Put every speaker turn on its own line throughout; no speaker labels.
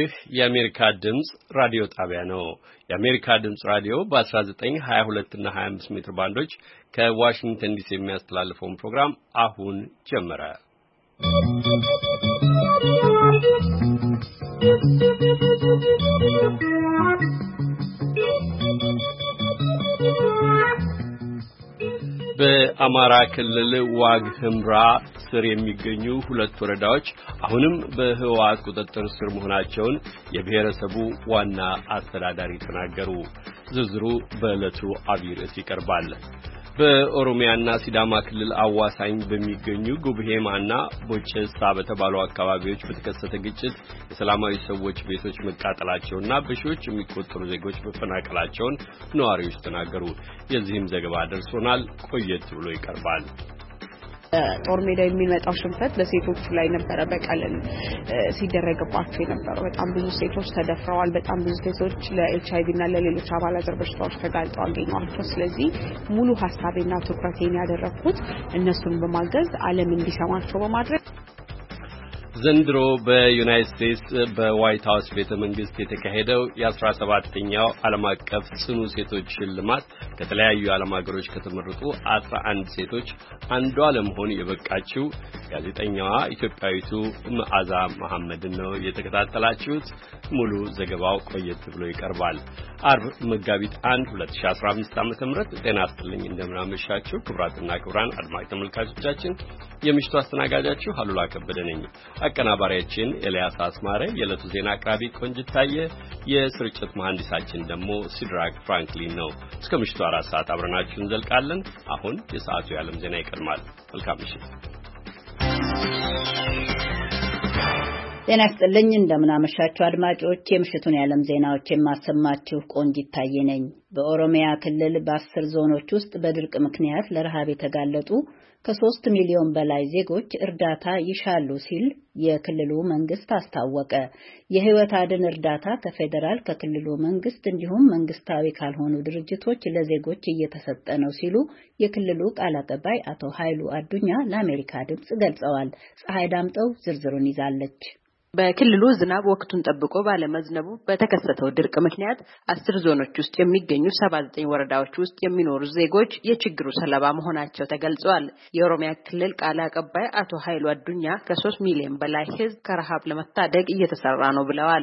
ይህ የአሜሪካ ድምጽ ራዲዮ ጣቢያ ነው። የአሜሪካ ድምጽ ራዲዮ በ19፣ 22 እና 25 ሜትር ባንዶች ከዋሽንግተን ዲሲ የሚያስተላልፈውን ፕሮግራም አሁን ጀመረ። በአማራ ክልል ዋግ ኽምራ ስር የሚገኙ ሁለት ወረዳዎች አሁንም በህወሓት ቁጥጥር ስር መሆናቸውን የብሔረሰቡ ዋና አስተዳዳሪ ተናገሩ። ዝርዝሩ በዕለቱ አብይ ርዕስ ይቀርባል። በኦሮሚያና ሲዳማ ክልል አዋሳኝ በሚገኙ ጉብሄማና ቦጨሳ በተባሉ አካባቢዎች በተከሰተ ግጭት የሰላማዊ ሰዎች ቤቶች መቃጠላቸውና በሺዎች የሚቆጠሩ ዜጎች መፈናቀላቸውን ነዋሪዎች ተናገሩ። የዚህም ዘገባ ደርሶናል፣ ቆየት ብሎ ይቀርባል።
ጦር ሜዳ የሚመጣው ሽንፈት በሴቶች ላይ ነበረ በቀልን ሲደረግባቸው የነበረው። በጣም ብዙ ሴቶች ተደፍረዋል። በጣም ብዙ ሴቶች ለኤችአይቪ እና ለሌሎች አባላዘር በሽታዎች ተጋልጠው አገኘዋቸው። ስለዚህ ሙሉ ሐሳቤና ትኩረቴን ያደረኩት እነሱን በማገዝ ዓለም እንዲሰማቸው በማድረግ
ዘንድሮ በዩናይትድ ስቴትስ በዋይት ሃውስ ቤተ መንግስት የተካሄደው የ17ኛው ዓለም አቀፍ ጽኑ ሴቶች ሽልማት ከተለያዩ ዓለም ሀገሮች ከተመረጡ 11 ሴቶች አንዷ ለመሆን የበቃችው ጋዜጠኛዋ ኢትዮጵያዊቱ መዓዛ መሐመድን ነው የተከታተላችሁት። ሙሉ ዘገባው ቆየት ብሎ ይቀርባል። አርብ መጋቢት 1 2015 ዓ.ም ጤና ይስጥልኝ፣ እንደምን አመሻችሁ ክቡራትና ክቡራን አድማጭ ተመልካቾቻችን። የምሽቱ አስተናጋጃችሁ አሉላ ከበደ ነኝ። አቀናባሪያችን ኤልያስ አስማረ፣ የዕለቱ ዜና አቅራቢ ቆንጅታየ፣ የስርጭት መሐንዲሳችን ደግሞ ሲድራክ ፍራንክሊን ነው። እስከ ምሽቱ 4 ሰዓት አብረናችሁ እንዘልቃለን። አሁን የሰዓቱ የዓለም ዜና ይቀርማል። መልካም ምሽት።
ጤና ይስጥልኝ፣ እንደምን አመሻችሁ አድማጮች። የምሽቱን የዓለም ዜናዎች የማሰማችሁ ቆንጅታየ ነኝ። በኦሮሚያ ክልል በ10 ዞኖች ውስጥ በድርቅ ምክንያት ለረሃብ የተጋለጡ ከ3 ሚሊዮን በላይ ዜጎች እርዳታ ይሻሉ ሲል የክልሉ መንግስት አስታወቀ። የህይወት አድን እርዳታ ከፌዴራል ከክልሉ መንግስት እንዲሁም መንግስታዊ ካልሆኑ ድርጅቶች ለዜጎች እየተሰጠ ነው ሲሉ የክልሉ ቃል አቀባይ አቶ ኃይሉ አዱኛ ለአሜሪካ ድምጽ ገልጸዋል። ፀሐይ ዳምጠው ዝርዝሩን ይዛለች።
በክልሉ ዝናብ ወቅቱን ጠብቆ ባለመዝነቡ በተከሰተው ድርቅ ምክንያት 10 ዞኖች ውስጥ የሚገኙ 79 ወረዳዎች ውስጥ የሚኖሩ ዜጎች የችግሩ ሰለባ መሆናቸው ተገልጿል። የኦሮሚያ ክልል ቃል አቀባይ አቶ ኃይሉ አዱኛ ከ3 ሚሊዮን በላይ ህዝብ ከረሃብ ለመታደግ እየተሰራ ነው ብለዋል።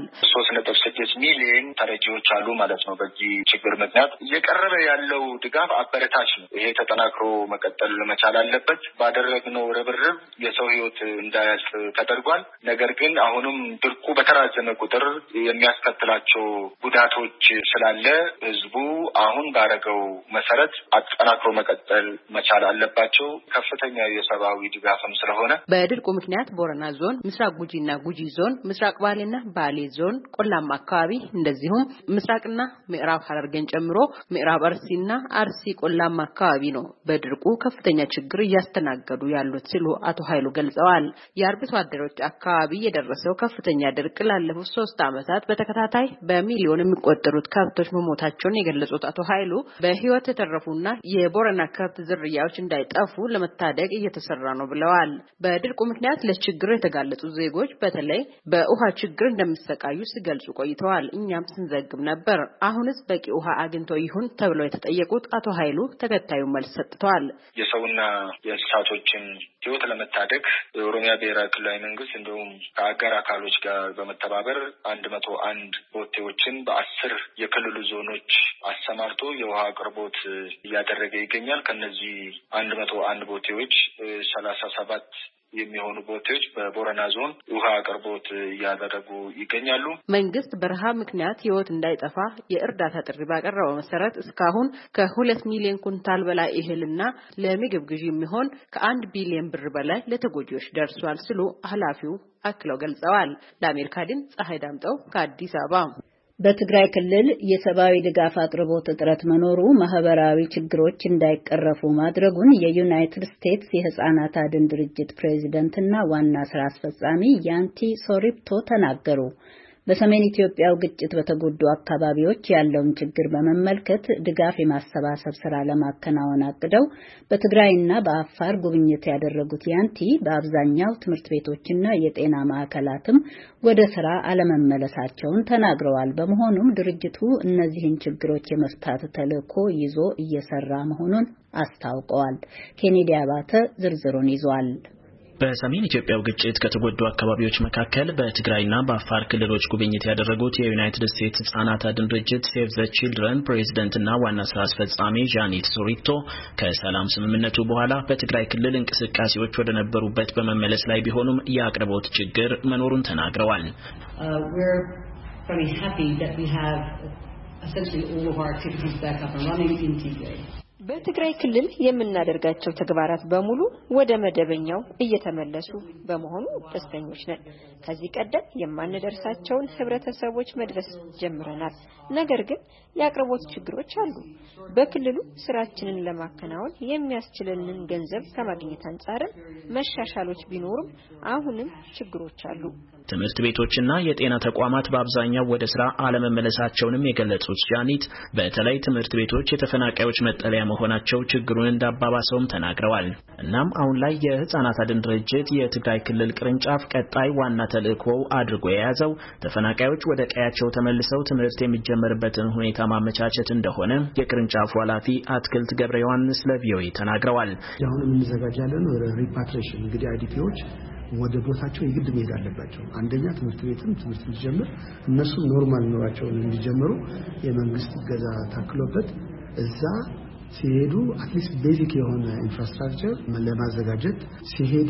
3.6 ሚሊዮን ተረጂዎች አሉ ማለት ነው። በዚህ ችግር ምክንያት እየቀረበ ያለው ድጋፍ አበረታች ነው። ይሄ ተጠናክሮ መቀጠል መቻል አለበት። ባደረግነው ርብርብ የሰው ህይወት እንዳያልፍ ተደርጓል። ነገር ግን አሁንም ድርቁ በተራዘመ ቁጥር የሚያስከትላቸው ጉዳቶች ስላለ ህዝቡ አሁን ባረገው መሰረት አጠናክሮ መቀጠል መቻል አለባቸው። ከፍተኛ የሰብአዊ ድጋፍም ስለሆነ
በድርቁ ምክንያት ቦረና ዞን፣ ምስራቅ ጉጂና ጉጂ ዞን፣ ምስራቅ ባሌና ባሌ ዞን ቆላማ አካባቢ እንደዚሁም ምስራቅና ምዕራብ ሐረርጌን ጨምሮ ምዕራብ አርሲና አርሲ ቆላማ አካባቢ ነው በድርቁ ከፍተኛ ችግር እያስተናገዱ ያሉት ሲሉ አቶ ኃይሉ ገልጸዋል። የአርብቶ አደሮች አካባቢ የደረሰው ከፍተኛ ድርቅ ላለፉት 3 ዓመታት በተከታታይ በሚሊዮን የሚቆጠሩት ከብቶች መሞታቸውን የገለጹት አቶ ኃይሉ በህይወት የተረፉና የቦረና ከብት ዝርያዎች እንዳይጠፉ ለመታደግ እየተሰራ ነው ብለዋል። በድርቁ ምክንያት ለችግር የተጋለጡ ዜጎች በተለይ በውሃ ችግር እንደሚሰቃዩ ሲገልጹ ቆይተዋል። እኛም ስንዘግብ ነበር። አሁንስ በቂ ውሃ አግኝተው ይሁን ተብለው የተጠየቁት አቶ ኃይሉ ተከታዩ መልስ ሰጥተዋል።
የሰውና የእንስሳቶችን ህይወት ለመታደግ የኦሮሚያ ብሔራዊ ክልላዊ መንግስት እንዲሁም ከአጋር አካሎች ጋር በመተባበር 101 ቦቴዎችን በ10 የክልሉ ዞኖች አሰማርቶ የውሃ አቅርቦት እያደረገ ይገኛል። ከነዚህ 101 ቦቴዎች 37 የሚሆኑ ቦቴዎች በቦረና ዞን ውሃ አቅርቦት እያደረጉ ይገኛሉ።
መንግስት በረሃብ ምክንያት ህይወት እንዳይጠፋ የእርዳታ ጥሪ ባቀረበው መሰረት እስካሁን ከ2 ሚሊዮን ኩንታል በላይ እህልና ለምግብ ግዢ የሚሆን ከ1 ቢሊዮን ብር በላይ ለተጎጂዎች ደርሷል ሲሉ ኃላፊው አክለው ገልጸዋል። ለአሜሪካ ድምፅ ፀሐይ ዳምጠው ከአዲስ አበባ።
በትግራይ ክልል የሰብአዊ ድጋፍ አቅርቦት እጥረት መኖሩ ማህበራዊ ችግሮች እንዳይቀረፉ ማድረጉን የዩናይትድ ስቴትስ የህፃናት አድን ድርጅት ፕሬዝዳንትና ዋና ስራ አስፈጻሚ ያንቲ ሶሪፕቶ ተናገሩ። በሰሜን ኢትዮጵያው ግጭት በተጎዱ አካባቢዎች ያለውን ችግር በመመልከት ድጋፍ የማሰባሰብ ስራ ለማከናወን አቅደው በትግራይና በአፋር ጉብኝት ያደረጉት ያንቲ በአብዛኛው ትምህርት ቤቶችና የጤና ማዕከላትም ወደ ስራ አለመመለሳቸውን ተናግረዋል። በመሆኑም ድርጅቱ እነዚህን ችግሮች የመፍታት ተልዕኮ ይዞ እየሰራ መሆኑን አስታውቀዋል። ኬኔዲ አባተ ዝርዝሩን ይዟል።
በሰሜን ኢትዮጵያው ግጭት ከተጎዱ አካባቢዎች መካከል በትግራይና በአፋር ክልሎች ጉብኝት ያደረጉት የዩናይትድ ስቴትስ ሕጻናት አድን ድርጅት ሴቭ ዘ ቺልድረን ፕሬዝዳንትና ዋና ስራ አስፈጻሚ ጃኒት ሶሪቶ ከሰላም ስምምነቱ በኋላ በትግራይ ክልል እንቅስቃሴዎች ወደ ነበሩበት በመመለስ ላይ ቢሆኑም የአቅርቦት ችግር መኖሩን ተናግረዋል።
We're very happy that we have essentially all of our activities back up and running in Tigray.
በትግራይ ክልል የምናደርጋቸው ተግባራት በሙሉ ወደ መደበኛው እየተመለሱ በመሆኑ ደስተኞች ነን። ከዚህ ቀደም የማንደርሳቸውን ህብረተሰቦች መድረስ ጀምረናል። ነገር ግን የአቅርቦት ችግሮች አሉ። በክልሉ ስራችንን ለማከናወን የሚያስችለንን ገንዘብ ከማግኘት አንጻር መሻሻሎች ቢኖሩም አሁንም ችግሮች አሉ።
ትምህርት ቤቶችና የጤና ተቋማት በአብዛኛው ወደ ስራ አለመመለሳቸውንም የገለጹት ጃኒት በተለይ ትምህርት ቤቶች የተፈናቃዮች መጠለያ መሆናቸው ችግሩን እንዳባባሰውም ተናግረዋል። እናም አሁን ላይ የህፃናት አድን ድርጅት የትግራይ ክልል ቅርንጫፍ ቀጣይ ዋና ተልዕኮው አድርጎ የያዘው ተፈናቃዮች ወደ ቀያቸው ተመልሰው ትምህርት የሚጀመርበትን ሁኔታ ማመቻቸት እንደሆነ የቅርንጫፉ ኃላፊ አትክልት ገብረ ዮሐንስ ለቪኦኤ ተናግረዋል።
አሁን የምንዘጋጃለን ሪፓትሪዬሽን እንግዲህ አይዲፒዎች ወደ ቦታቸው ይግድ መሄድ አለባቸው። አንደኛ ትምህርት ቤትም ትምህርት ቢጀምር እነሱ ኖርማል ኑሯቸውን እንዲጀምሩ የመንግስት እገዛ ታክሎበት እዛ ሲሄዱ አትሊስት ቤዚክ የሆነ ኢንፍራስትራክቸር ለማዘጋጀት ሲሄዱ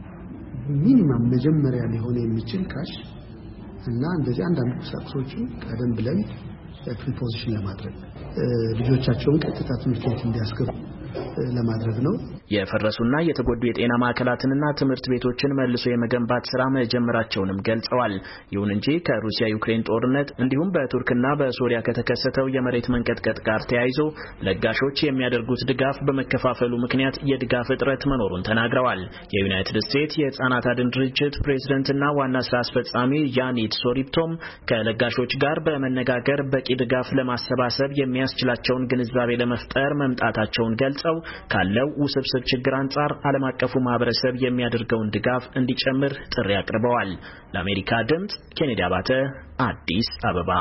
ሚኒመም መጀመሪያ ሊሆን የሚችል ካሽ እና እንደዚህ አንዳንድ ቁሳቁሶችን ቀደም ብለን ፕሪፖዚሽን ለማድረግ ልጆቻቸውን ቀጥታ ትምህርት ቤት እንዲያስገቡ ለማድረግ ነው።
የፈረሱና የተጎዱ የጤና ማዕከላትንና ትምህርት ቤቶችን መልሶ የመገንባት ስራ መጀመራቸውንም ገልጸዋል። ይሁን እንጂ ከሩሲያ ዩክሬን ጦርነት እንዲሁም በቱርክና በሶሪያ ከተከሰተው የመሬት መንቀጥቀጥ ጋር ተያይዞ ለጋሾች የሚያደርጉት ድጋፍ በመከፋፈሉ ምክንያት የድጋፍ እጥረት መኖሩን ተናግረዋል። የዩናይትድ ስቴትስ የሕፃናት አድን ድርጅት ፕሬዝዳንትና ዋና ስራ አስፈጻሚ ጃኒት ሶሪፕቶም ከለጋሾች ጋር በመነጋገር በቂ ድጋፍ ለማሰባሰብ የሚያስችላቸውን ግንዛቤ ለመፍጠር መምጣታቸውን ገልጸው ካለው ውስብስብ ችግር አንጻር ዓለም አቀፉ ማህበረሰብ የሚያደርገውን ድጋፍ እንዲጨምር ጥሪ አቅርበዋል። ለአሜሪካ ድምጽ ኬኔዲ አባተ አዲስ አበባ።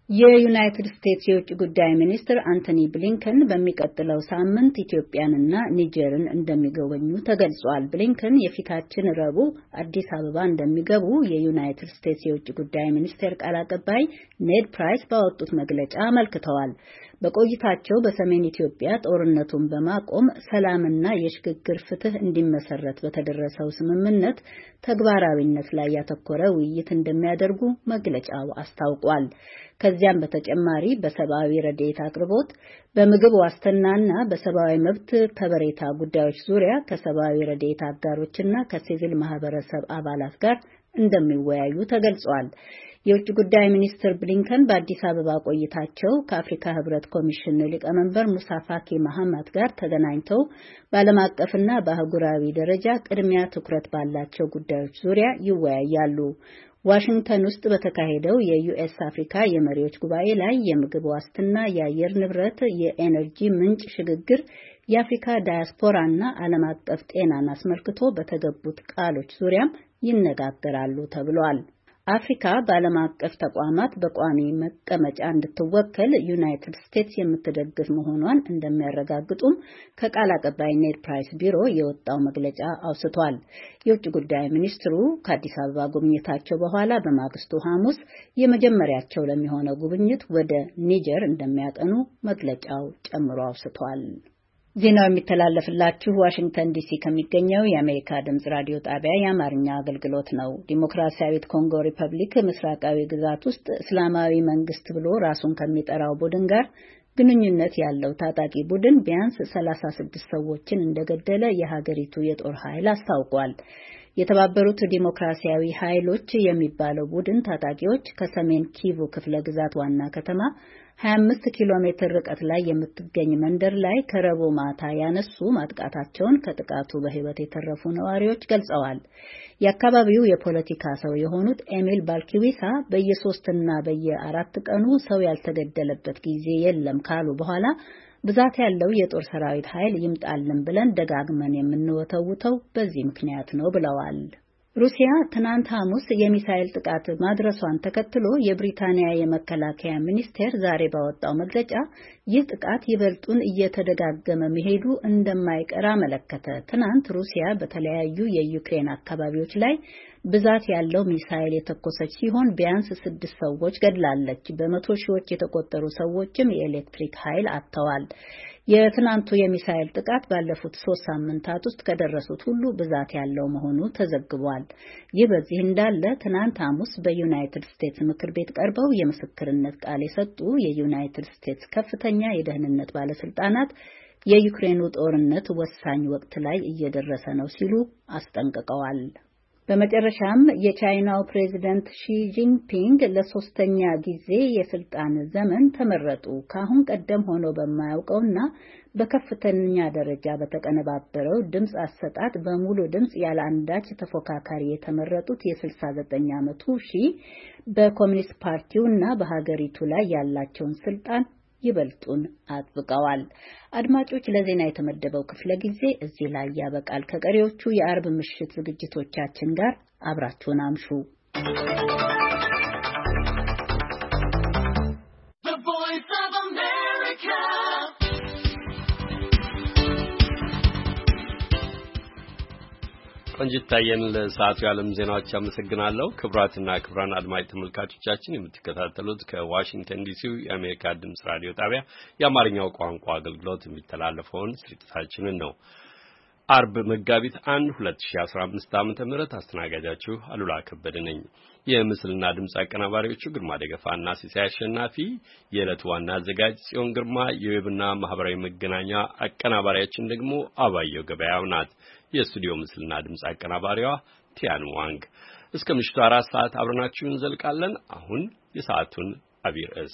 የዩናይትድ ስቴትስ የውጭ ጉዳይ ሚኒስትር አንቶኒ ብሊንከን በሚቀጥለው ሳምንት ኢትዮጵያንና ኒጀርን እንደሚጎበኙ ተገልጿል። ብሊንከን የፊታችን ረቡዕ አዲስ አበባ እንደሚገቡ የዩናይትድ ስቴትስ የውጭ ጉዳይ ሚኒስቴር ቃል አቀባይ ኔድ ፕራይስ ባወጡት መግለጫ አመልክተዋል። በቆይታቸው በሰሜን ኢትዮጵያ ጦርነቱን በማቆም ሰላምና የሽግግር ፍትህ እንዲመሰረት በተደረሰው ስምምነት ተግባራዊነት ላይ ያተኮረ ውይይት እንደሚያደርጉ መግለጫው አስታውቋል። ከዚያም በተጨማሪ በሰብአዊ ረድኤት አቅርቦት፣ በምግብ ዋስትናና በሰብአዊ መብት ከበሬታ ጉዳዮች ዙሪያ ከሰብአዊ ረድኤት አጋሮችና ከሲቪል ማህበረሰብ አባላት ጋር እንደሚወያዩ ተገልጿል። የውጭ ጉዳይ ሚኒስትር ብሊንከን በአዲስ አበባ ቆይታቸው ከአፍሪካ ህብረት ኮሚሽን ሊቀመንበር ሙሳ ፋኪ መሐመድ ጋር ተገናኝተው በዓለም አቀፍና በአህጉራዊ ደረጃ ቅድሚያ ትኩረት ባላቸው ጉዳዮች ዙሪያ ይወያያሉ። ዋሽንግተን ውስጥ በተካሄደው የዩኤስ አፍሪካ የመሪዎች ጉባኤ ላይ የምግብ ዋስትና፣ የአየር ንብረት፣ የኤነርጂ ምንጭ ሽግግር፣ የአፍሪካ ዳያስፖራና ዓለም አቀፍ ጤናን አስመልክቶ በተገቡት ቃሎች ዙሪያም ይነጋገራሉ ተብሏል። አፍሪካ በዓለም አቀፍ ተቋማት በቋሚ መቀመጫ እንድትወከል ዩናይትድ ስቴትስ የምትደግፍ መሆኗን እንደሚያረጋግጡም ከቃል አቀባይ ኔድ ፕራይስ ቢሮ የወጣው መግለጫ አውስቷል። የውጭ ጉዳይ ሚኒስትሩ ከአዲስ አበባ ጉብኝታቸው በኋላ በማግስቱ ሐሙስ የመጀመሪያቸው ለሚሆነው ጉብኝት ወደ ኒጀር እንደሚያቀኑ መግለጫው ጨምሮ አውስቷል። ዜናው የሚተላለፍላችሁ ዋሽንግተን ዲሲ ከሚገኘው የአሜሪካ ድምጽ ራዲዮ ጣቢያ የአማርኛ አገልግሎት ነው። ዲሞክራሲያዊት ኮንጎ ሪፐብሊክ ምስራቃዊ ግዛት ውስጥ እስላማዊ መንግስት ብሎ ራሱን ከሚጠራው ቡድን ጋር ግንኙነት ያለው ታጣቂ ቡድን ቢያንስ 36 ሰዎችን እንደገደለ የሀገሪቱ የጦር ኃይል አስታውቋል። የተባበሩት ዲሞክራሲያዊ ኃይሎች የሚባለው ቡድን ታጣቂዎች ከሰሜን ኪቩ ክፍለ ግዛት ዋና ከተማ 25 ኪሎ ሜትር ርቀት ላይ የምትገኝ መንደር ላይ ከረቡዕ ማታ ያነሱ ማጥቃታቸውን ከጥቃቱ በሕይወት የተረፉ ነዋሪዎች ገልጸዋል። የአካባቢው የፖለቲካ ሰው የሆኑት ኤሚል ባልኪዊሳ በየ3 እና በየ4 ቀኑ ሰው ያልተገደለበት ጊዜ የለም ካሉ በኋላ ብዛት ያለው የጦር ሰራዊት ኃይል ይምጣልን ብለን ደጋግመን የምንወተውተው በዚህ ምክንያት ነው ብለዋል። ሩሲያ ትናንት ሐሙስ የሚሳኤል ጥቃት ማድረሷን ተከትሎ የብሪታንያ የመከላከያ ሚኒስቴር ዛሬ ባወጣው መግለጫ ይህ ጥቃት ይበልጡን እየተደጋገመ መሄዱ እንደማይቀር አመለከተ። ትናንት ሩሲያ በተለያዩ የዩክሬን አካባቢዎች ላይ ብዛት ያለው ሚሳኤል የተኮሰች ሲሆን ቢያንስ 6 ሰዎች ገድላለች። በመቶ ሺዎች የተቆጠሩ ሰዎችም የኤሌክትሪክ ኃይል አጥተዋል። የትናንቱ የሚሳኤል ጥቃት ባለፉት 3 ሳምንታት ውስጥ ከደረሱት ሁሉ ብዛት ያለው መሆኑ ተዘግቧል። ይህ በዚህ እንዳለ ትናንት ሐሙስ በዩናይትድ ስቴትስ ምክር ቤት ቀርበው የምስክርነት ቃል የሰጡ የዩናይትድ ስቴትስ ከፍተኛ የደህንነት ባለስልጣናት የዩክሬኑ ጦርነት ወሳኝ ወቅት ላይ እየደረሰ ነው ሲሉ አስጠንቅቀዋል። በመጨረሻም የቻይናው ፕሬዝዳንት ሺ ጂንፒንግ ለ3ኛ ጊዜ የስልጣን ዘመን ተመረጡ። ከአሁን ቀደም ሆኖ በማያውቀውና በከፍተኛ ደረጃ በተቀነባበረው ድምጽ አሰጣጥ በሙሉ ድምጽ ያለ አንዳች ተፎካካሪ የተመረጡት የ69 ዓመቱ ሺ በኮሚኒስት ፓርቲውና በሀገሪቱ ላይ ያላቸውን ስልጣን ይበልጡን አጥብቀዋል። አድማጮች፣ ለዜና የተመደበው ክፍለ ጊዜ እዚህ ላይ ያበቃል። ከቀሪዎቹ የአርብ ምሽት ዝግጅቶቻችን ጋር አብራችሁን አምሹ።
ቆንጅታየን ለሰዓቱ የዓለም ዜናዎች አመሰግናለሁ። ክቡራትና ክቡራን አድማጭ ተመልካቾቻችን የምትከታተሉት ከዋሽንግተን ዲሲው የአሜሪካ ድምጽ ራዲዮ ጣቢያ የአማርኛው ቋንቋ አገልግሎት የሚተላለፈውን ስርጭታችንን ነው። አርብ መጋቢት 1 2015 ዓ.ም አስተናጋጃችሁ አሉላ ከበደ ነኝ። የምስልና ድምጽ አቀናባሪዎቹ ግርማ ደገፋና ሲሳይ አሸናፊ፣ የዕለቱ ዋና አዘጋጅ ጽዮን ግርማ፣ የዌብና ማህበራዊ መገናኛ አቀናባሪያችን ደግሞ አባየው ገበያው ናት። የስቱዲዮ ምስልና ድምጽ አቀናባሪዋ ቲያን ዋንግ። እስከ ምሽቱ 4 ሰዓት አብረናችሁ እንዘልቃለን። አሁን የሰዓቱን አብይ ርዕስ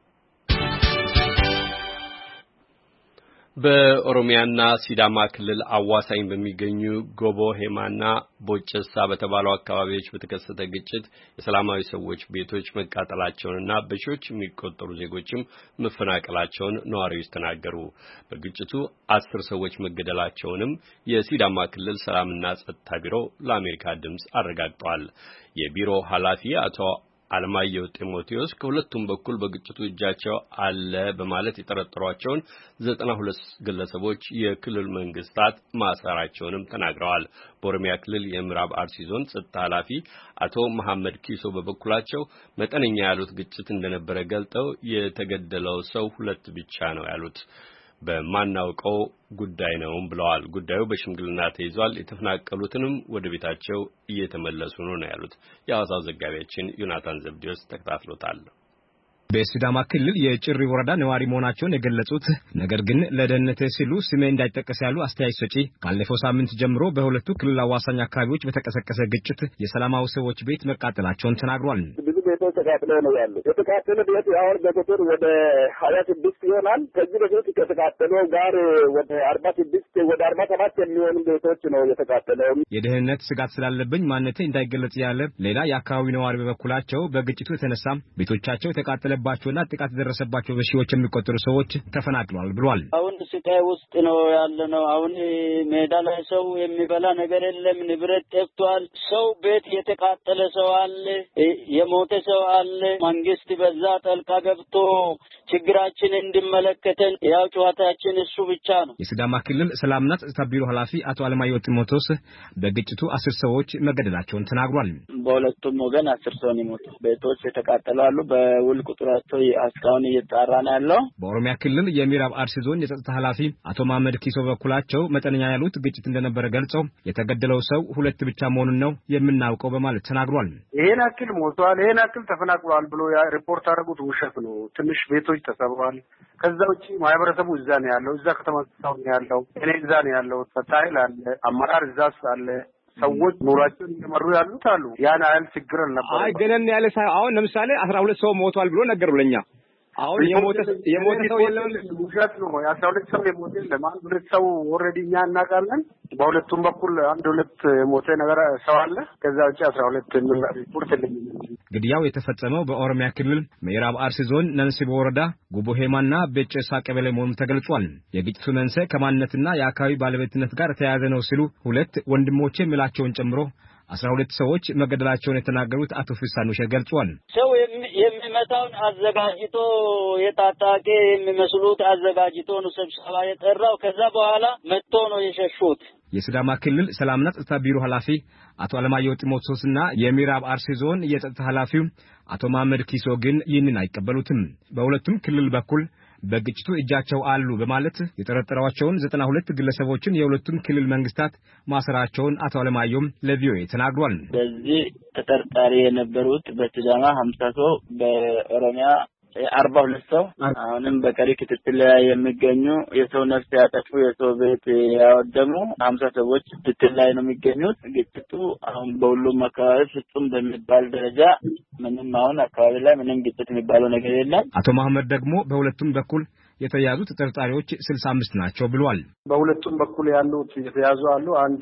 በኦሮሚያና ሲዳማ ክልል አዋሳኝ በሚገኙ ጎቦ ሄማና ቦጨሳ በተባሉ አካባቢዎች በተከሰተ ግጭት የሰላማዊ ሰዎች ቤቶች መቃጠላቸውንና በሺዎች የሚቆጠሩ ዜጎችም መፈናቀላቸውን ነዋሪዎች ተናገሩ። በግጭቱ 10 ሰዎች መገደላቸውንም የሲዳማ ክልል ሰላምና ጸጥታ ቢሮ ለአሜሪካ ድምጽ አረጋግጧል። የቢሮው ኃላፊ አቶ አለማየሁ ጢሞቴዎስ ከሁለቱም በኩል በግጭቱ እጃቸው አለ በማለት የጠረጠሯቸውን 92 ግለሰቦች የክልል መንግስታት ማሰራቸውንም ተናግረዋል። በኦሮሚያ ክልል የምዕራብ አርሲ ዞን ጸጥታ ኃላፊ አቶ መሐመድ ኪሶ በበኩላቸው መጠነኛ ያሉት ግጭት እንደነበረ ገልጠው የተገደለው ሰው 2 ብቻ ነው ያሉት በማናውቀው ጉዳይ ነው ብለዋል። ጉዳዩ በሽምግልና ተይዟል፣ የተፈናቀሉትንም ወደ ቤታቸው እየተመለሱ ነው ያሉት። የሐዋሳው ዘጋቢያችን ዮናታን ዘብዲዮስ ተከታትሎታል።
በሲዳማ ክልል የጭሪ ወረዳ ነዋሪ መሆናቸውን የገለጹት ነገር ግን ለደህንነት ሲሉ ስሜ እንዳይጠቀስ ያሉ አስተያየት ሰጪ ካለፈው ሳምንት ጀምሮ በሁለቱ ክልል አዋሳኝ አካባቢዎች በተቀሰቀሰ ግጭት የሰላማዊ ሰዎች ቤት መቃጠላቸውን ተናግሯል።
ብዙ ቤቶች ተቃጥለው ነው ያሉት። የተቃጠለ ቤት አሁን በቁጥር ወደ 26 ይሆናል። ከዚህ በፊት ከተቃጠለው ጋር ወደ 46 ወደ 47 የሚሆኑ ቤቶች ነው የተቃጠለው።
የደህንነት ስጋት ስላለብኝ ማንነቴ እንዳይገለጽ ያለ ሌላ የአካባቢው ነዋሪ በበኩላቸው በግጭቱ የተነሳ ቤቶቻቸው የተቃጠለ ባቸውና ጥቃት ደረሰባቸው በሺዎች የሚቆጠሩ ሰዎች ተፈናቅለዋል ብሏል።
አሁን ስቃይ ውስጥ ነው ያለነው። አሁን ሜዳ ላይ ሰው የሚበላ ነገር የለም። ንብረት ጠፍቷል። ሰው ቤት የተቃጠለ ሰው አለ፣ የሞተ ሰው አለ። መንግስት በዛ ጠልቃ ገብቶ ችግራችን እንዲመለከተን ያው ጨዋታችን እሱ ብቻ ነው።
የሲዳማ ክልል ሰላምና ጸጥታ ቢሮ ኃላፊ አቶ አለማየሁ ጢሞቴዎስ በግጭቱ 10 ሰዎች መገደላቸውን ተናግሯል።
በሁለቱም ወገን 10 ሰው ሞቱ። ቤቶች የተቃጠሉ አሉ። በውል ቁጥራቸው እስካሁን እየተጣራ ነው ያለው።
በኦሮሚያ ክልል የምዕራብ አርሲ ዞን የጸጥታ ኃላፊ አቶ መሐመድ ኪሶ በኩላቸው መጠነኛ ያሉት ግጭት እንደነበረ ገልጸው የተገደለው ሰው 2 ብቻ መሆኑን ነው የምናውቀው በማለት ተናግሯል።
ይሄን አክል ሞቷል፣ ይሄን አክል ተፈናቅሏል ብሎ ሪፖርት አደረጉት ውሸት ነው። ትንሽ ቤቶች ተሰብሯል። ከዛ ውጪ ማህበረሰቡ እዛ ነው ያለው። እዛ ከተማ ነው ያለው። እኔ እዛ ነው ያለው። ፈታይል አለ፣ አመራር እዛ አለ። ሰዎች ኑሯቸውን እየመሩ ያሉት አሉ። ያን አይል ችግር አልነበረም።
አይ ገነን ያለ አሁን ለምሳሌ 12 ሰው ሞቷል ብሎ ነገሩለኛ አሁን የሞተ ሰው የለም
ውሸት ነው። 12 ሰው የሞተ ለማን ብረት ሰው ኦሬዲ እኛ እናውቃለን። በሁለቱም በኩል አንድ ሁለት የሞተ ነገር ሰው አለ። ከዛ ውጪ 12 ሪፖርት
ግድያው የተፈጸመው በኦሮሚያ ክልል ምዕራብ አርሲ ዞን ነንሲቦ ወረዳ ጉቦ ሄማና በጨሳ ቀበሌ መሆኑ ተገልጿል። የግጭቱ መንስኤ ከማንነትና የአካባቢ ባለቤትነት ጋር ተያያዘ ነው ሲሉ ሁለት ወንድሞቼ ምላቸውን ጨምሮ 12 ሰዎች መገደላቸውን የተናገሩት አቶ ፍሳኑ ገልጿል።
ሰው የሚመታውን አዘጋጅቶ የታጣቂ የሚመስሉት አዘጋጅቶ ነው ስብሰባ የጠራው። ከዛ በኋላ መጥቶ ነው የሸሹት።
የሲዳማ ክልል ሰላምና ጸጥታ ቢሮ ኃላፊ አቶ አለማየሁ ጢሞቴዎስና የምዕራብ አርሲ ዞን የጸጥታ ኃላፊው አቶ መሐመድ ኪሶ ግን ይህንን አይቀበሉትም። በሁለቱም ክልል በኩል በግጭቱ እጃቸው አሉ በማለት የጠረጠሯቸውን 92 ግለሰቦችን የሁለቱም ክልል መንግስታት ማሰራቸውን አቶ አለማየሁ ለቪኦኤ ተናግሯል።
በዚህ ተጠርጣሪ የነበሩት በሲዳማ 50 ሰው በኦሮሚያ 42 ሰው አሁንም በቀሪ ክትትል ላይ የሚገኙ የሰው ነፍስ ያጠፉ የሰው ቤት ያወደሙ 50 ሰዎች ክትትል ላይ ነው የሚገኙት። ግጭቱ አሁን በሁሉም አካባቢ ፍጹም በሚባል ደረጃ ምንም አሁን አካባቢ ላይ ምንም ግጭት የሚባለው ነገር የለም።
አቶ መሐመድ ደግሞ በሁለቱም በኩል የተያዙ ተጠርጣሪዎች 65 ናቸው ብለዋል።
በሁለቱም በኩል ያሉት የተያዙ አሉ። አንድ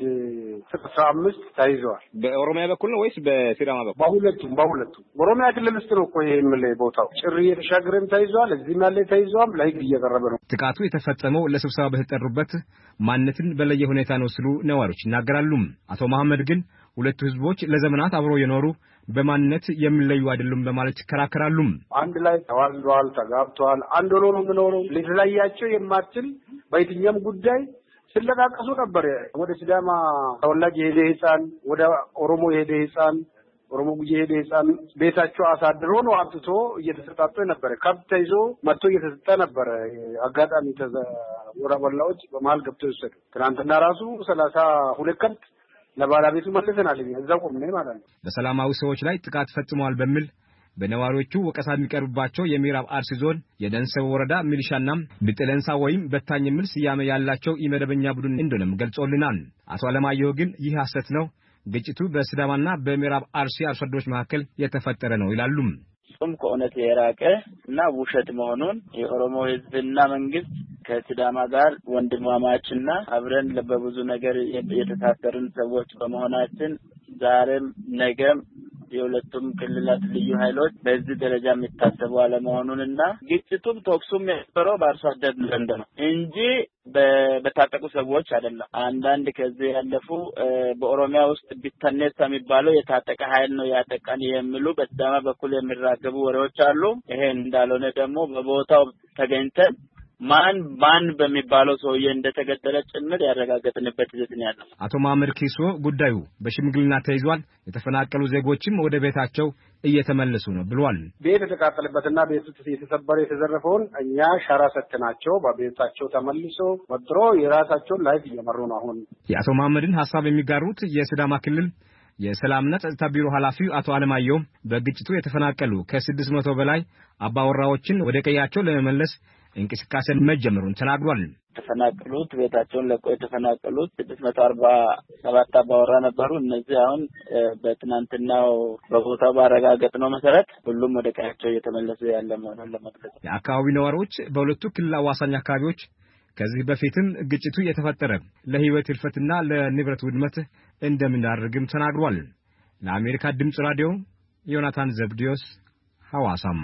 65 ተይዘዋል።
በኦሮሚያ በኩል ነው ወይስ በሲዳማ በኩል?
በሁለቱም ኦሮሚያ ክልል ውስጥ ነው እኮ ይሄ የምልህ ቦታው ጭሪ የተሻገረም ተይዘዋል። እዚህም ያለ ተይዘዋል። ለህግ እየቀረበ ነው።
ጥቃቱ የተፈጸመው ለስብሰባ በተጠሩበት ማንነትን በለየ ሁኔታ ነው ሲሉ ነዋሪዎች ይናገራሉ። አቶ መሐመድ ግን ሁለቱ ህዝቦች ለዘመናት አብረው የኖሩ በማንነት የሚለዩ አይደሉም በማለት ይከራከራሉ።
አንድ ላይ ተዋልደዋል፣ ተጋብተዋል፣ አንድ ሆኖ ነው የሚኖረው። ሊለያቸው የማትችል በየትኛውም ጉዳይ ሲለቃቀሱ ነበር። ወደ ሲዳማ ተወላጅ የሄደ ህፃን፣ ወደ ኦሮሞ የሄደ ህፃን፣ ኦሮሞ የሄደ ህፃን ቤታቸው አሳድሮ ነው አጥቶ እየተሰጣጡ ነበር። ከብት ተይዞ መጥቶ እየተሰጠ ነበር። አጋጣሚ ወራበላዎች በመሃል ገብተው ይወሰዱ። ትናንትና ራሱ 32 ከብት ለባለቤቱ መልሰናል። እዛው ቆም ነው ማለት ነው።
በሰላማዊ ሰዎች ላይ ጥቃት ፈጽመዋል በሚል በነዋሪዎቹ ወቀሳ የሚቀርብባቸው የምዕራብ አርሲ ዞን የደንሰቦ ወረዳ ሚሊሻና ብጥለንሳ ወይም በታኝ የሚል ስያሜ ያላቸው ኢመደበኛ ቡድን እንደሆነም ገልጾልናል። አቶ አለማየሁ ግን ይህ ሐሰት ነው፣ ግጭቱ በሲዳማና በምዕራብ አርሲ አርሶ አደሮች መካከል የተፈጠረ ነው ይላሉ።
ፍጹም ከእውነት የራቀ እና ውሸት መሆኑን የኦሮሞ ህዝብና መንግስት ከሲዳማ ጋር ወንድማማችና አብረን በብዙ ነገር የተሳሰርን ሰዎች በመሆናችን ዛሬም ነገም የሁለቱም ክልላት ልዩ ኃይሎች በዚህ ደረጃ የሚታሰቡ አለመሆኑንና ግጭቱም ተኩሱም የነበረው በአርሶ አደር ዘንድ ነው እንጂ በታጠቁ ሰዎች አይደለም። አንዳንድ ከዚህ ያለፉ በኦሮሚያ ውስጥ ቢተነሳ የሚባለው የታጠቀ ኃይል ነው ያጠቃን የሚሉ በሲዳማ በኩል የሚራገቡ ወሬዎች አሉ። ይሄ እንዳልሆነ ደግሞ በቦታው ተገኝተን ማን በሚባለው ሰውዬ እንደተገደለ ጭምር ያረጋገጥንበት ይዘት ነው ያለው።
አቶ መሐመድ ኪሶ ጉዳዩ በሽምግልና ተይዟል፣ የተፈናቀሉ ዜጎችም ወደ ቤታቸው እየተመለሱ ነው ብሏል።
ቤት የተቃጠለበትና ቤት የተሰበረ የተዘረፈውን እኛ ሻራ ሰጥተናቸው በቤታቸው ተመልሶ ወጥሮ የራሳቸውን ላይፍ እየመሩ ነው። አሁን
የአቶ መሐመድን ሐሳብ የሚጋሩት የሲዳማ ክልል የሰላምና ጸጥታ ቢሮ ኃላፊው አቶ አለማየሁ በግጭቱ የተፈናቀሉ ከ600 በላይ አባወራዎችን ወደ ቀያቸው ለመመለስ እንቅስቃሴ መጀመሩን ተናግሯል።
ተፈናቀሉት ቤታቸውን ለቆ የተፈናቀሉት 647 አባወራ ነበሩ። እነዚህ አሁን በትናንትናው በቦታው ባረጋገጥነው መሰረት ሁሉም ወደ ቀያቸው እየተመለሱ ያለ መሆኑን ለመግለጽ
የአካባቢው ነዋሪዎች በሁለቱ ክልል አዋሳኝ አካባቢዎች ከዚህ በፊትም ግጭቱ የተፈጠረ ለህይወት ህልፈትና ለንብረት ውድመት እንደምናደርግም ተናግሯል። ለአሜሪካ ድምጽ ራዲዮ ዮናታን ዘብዲዮስ ሐዋሳም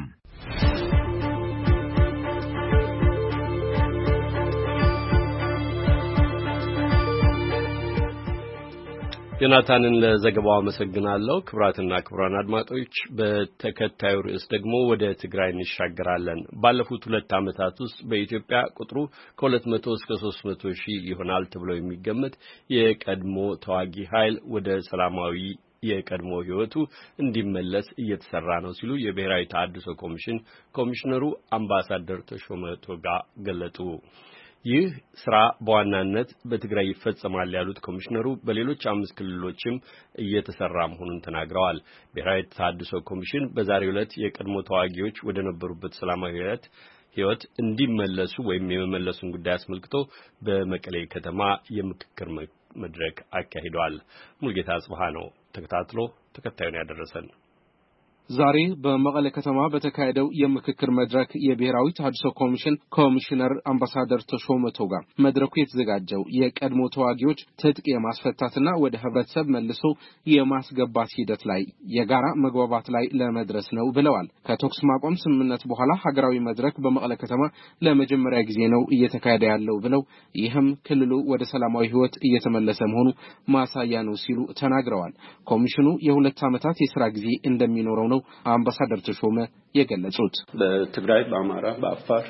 ዮናታንን ለዘገባው አመሰግናለሁ። ክብራትና ክብራን አድማጮች በተከታዩ ርዕስ ደግሞ ወደ ትግራይ እንሻገራለን። ባለፉት 2 ዓመታት ውስጥ በኢትዮጵያ ቁጥሩ ከ200 እስከ 300 ሺህ ይሆናል ተብሎ የሚገመት የቀድሞ ተዋጊ ኃይል ወደ ሰላማዊ የቀድሞ ህይወቱ እንዲመለስ እየተሰራ ነው ሲሉ የብሔራዊ ተሐድሶ ኮሚሽን ኮሚሽነሩ አምባሳደር ተሾመ ቶጋ ገለጡ። ይህ ስራ በዋናነት በትግራይ ይፈጸማል ያሉት ኮሚሽነሩ በሌሎች 5 ክልሎችም እየተሰራ መሆኑን ተናግረዋል። ብሔራዊ ተሐድሶ ኮሚሽን በዛሬው ዕለት የቀድሞ ተዋጊዎች ወደ ነበሩበት ሰላማዊ ህይወት እንዲመለሱ ወይም የመመለሱን ጉዳይ አስመልክቶ በመቀሌ ከተማ የምክክር መድረክ አካሂዷል። ሙልጌታ አጽባሃ ነው ተከታትሎ ተከታዩን ያደረሰን።
ዛሬ በመቀለ ከተማ በተካሄደው የምክክር መድረክ የብሔራዊ ተሃድሶ ኮሚሽን ኮሚሽነር አምባሳደር ተሾመ ቶጋ መድረኩ የተዘጋጀው የቀድሞ ተዋጊዎች ትጥቅ የማስፈታትና ወደ ህብረተሰብ መልሶ የማስገባት ሂደት ላይ የጋራ መግባባት ላይ ለመድረስ ነው ብለዋል። ከተኩስ ማቆም ስምምነት በኋላ ሀገራዊ መድረክ በመቀለ ከተማ ለመጀመሪያ ጊዜ ነው እየተካሄደ ያለው ብለው ይህም ክልሉ ወደ ሰላማዊ ህይወት እየተመለሰ መሆኑ ማሳያ ነው ሲሉ ተናግረዋል። ኮሚሽኑ የሁለት ዓመታት የሥራ ጊዜ እንደሚኖረው አምባሳደር ተሾመ የገለጹት
በትግራይ በአማራ በአፋር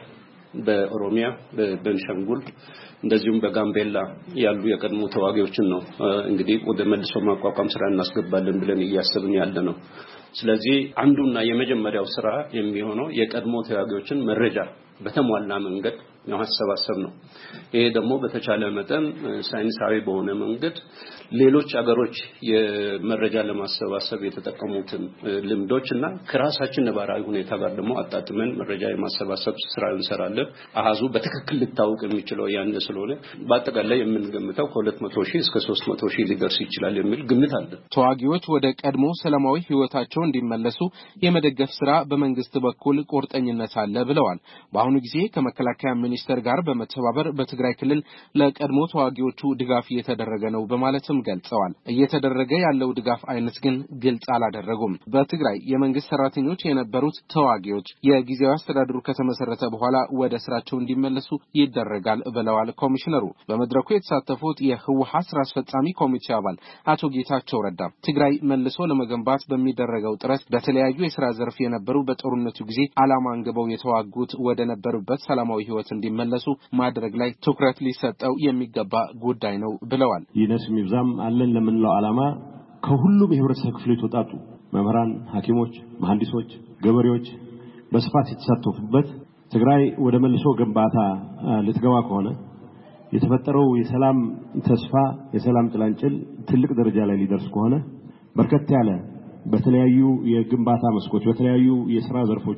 በኦሮሚያ በቤንሻንጉል እንደዚሁም በጋምቤላ ያሉ የቀድሞ ተዋጊዎችን ነው እንግዲህ ወደ መልሶ ማቋቋም ስራ እናስገባለን ብለን እያሰብን ያለነው። ስለዚህ አንዱና የመጀመሪያው ስራ የሚሆነው የቀድሞ ተዋጊዎችን መረጃ በተሟላ መንገድ ማሰባሰብ ነው። ይሄ ደግሞ በተቻለ መጠን ሳይንሳዊ በሆነ መንገድ ሌሎች አገሮች የመረጃ ለማሰባሰብ የተጠቀሙትን ልምዶችና ከራሳችን ነባራዊ ሁኔታ ጋር ደግሞ አጣጥመን መረጃ የማሰባሰብ ስራ እንሰራለን። አሃዙ በትክክል ልታውቅ የሚችለው ያን ስለሆነ በአጠቃላይ የምንገምተው ከ200,000 እስከ 300,000 ሊደርስ ይችላል የሚል ግምት አለ።
ተዋጊዎች ወደ ቀድሞ ሰላማዊ ህይወታቸው እንዲመለሱ የመደገፍ ስራ በመንግስት በኩል ቁርጠኝነት አለ ብለዋል። በአሁኑ ጊዜ ከመከላከያ ሚኒስተር ጋር በመተባበር በትግራይ ክልል ለቀድሞ ተዋጊዎቹ ድጋፍ እየተደረገ ነው በማለትም ገልጸዋል። እየተደረገ ያለው ድጋፍ አይነት ግን ግልጽ አላደረጉም። በትግራይ የመንግስት ሰራተኞች የነበሩት ተዋጊዎች የጊዜያዊ አስተዳደሩ ከተመሰረተ በኋላ ወደ ስራቸው እንዲመለሱ ይደረጋል ብለዋል ኮሚሽነሩ። በመድረኩ የተሳተፉት የህወሓት ስራ አስፈጻሚ ኮሚቴ አባል አቶ ጌታቸው ረዳ ትግራይ መልሶ ለመገንባት በሚደረገው ጥረት በተለያዩ የሥራ ዘርፍ የነበሩ በጦርነቱ ጊዜ ዓላማ አንግበው የተዋጉት ወደ ነበሩበት ሰላማዊ ህይወት እንዲመለሱ ማድረግ ላይ ትኩረት ሊሰጠው የሚገባ ጉዳይ ነው ብለዋል።
ይነስም ይብዛም አለን ለምንለው ዓላማ ከሁሉም የህብረተሰብ ክፍሎች ተወጣጡ መምህራን፣ ሐኪሞች፣ መሐንዲሶች፣ ገበሬዎች በስፋት የተሳተፉበት ትግራይ ወደ መልሶ ግንባታ ልትገባ ከሆነ የተፈጠረው የሰላም ተስፋ የሰላም ጭላንጭል ትልቅ ደረጃ ላይ ሊደርስ ከሆነ በርከት ያለ በተለያዩ የግንባታ መስኮች በተለያዩ የሥራ ዘርፎች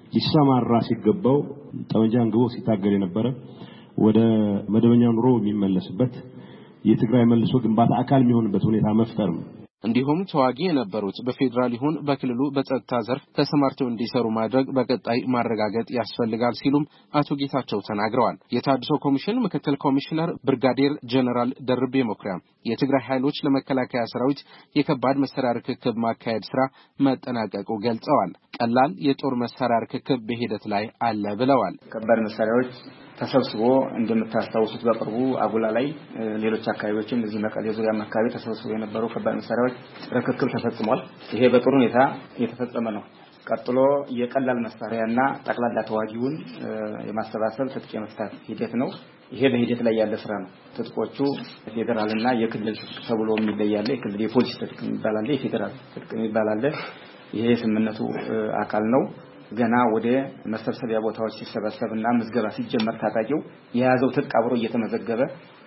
ሊሰማራ ሲገባው ጠመንጃ አንግቦ ሲታገል የነበረ ወደ መደበኛ ኑሮ የሚመለስበት የትግራይ መልሶ ግንባታ አካል የሚሆንበት ሁኔታ መፍጠር ነው።
እንዲሁም ተዋጊ የነበሩት በፌደራል ይሁን በክልሉ በጸጥታ ዘርፍ ተሰማርተው እንዲሰሩ ማድረግ በቀጣይ ማረጋገጥ ያስፈልጋል ሲሉም አቶ ጌታቸው ተናግረዋል። የታድሶ ኮሚሽን ምክትል ኮሚሽነር ብርጋዴር ጀነራል ደርቤ መኩሪያ የትግራይ ኃይሎች ለመከላከያ ሰራዊት የከባድ መሳሪያ ርክክብ ማካሄድ ስራ መጠናቀቁ ገልጸዋል። ቀላል የጦር መሳሪያ ርክክብ በሂደት ላይ አለ ብለዋል።
ከባድ መሳሪያዎች ተሰብስቦ እንደምታስታውሱት በቅርቡ አጉላ ላይ ሌሎች አካባቢዎችም እዚህ መቀሌ ዙሪያ አካባቢ ተሰብስቦ የነበሩ ከባድ መሳሪያዎች ርክክብ ተፈጽሟል። ይሄ በጥሩ ሁኔታ የተፈጸመ ነው። ቀጥሎ የቀላል መሳሪያና ጠቅላላ ተዋጊውን የማሰባሰብ ትጥቅ የመፍታት ሂደት ነው። ይሄ በሂደት ላይ ያለ ስራ ነው። ትጥቆቹ ፌደራልና የክልል ተብሎ የሚለያለ የክልል የፖሊስ ትጥቅ የሚባላል የፌደራል ትጥቅ የሚባላል ይሄ ስምምነቱ አካል ነው። ገና ወደ መሰብሰቢያ ቦታዎች ሲሰበሰብና ምዝገባ ሲጀመር ታጣቂው የያዘው ትጥቅ አብሮ እየተመዘገበ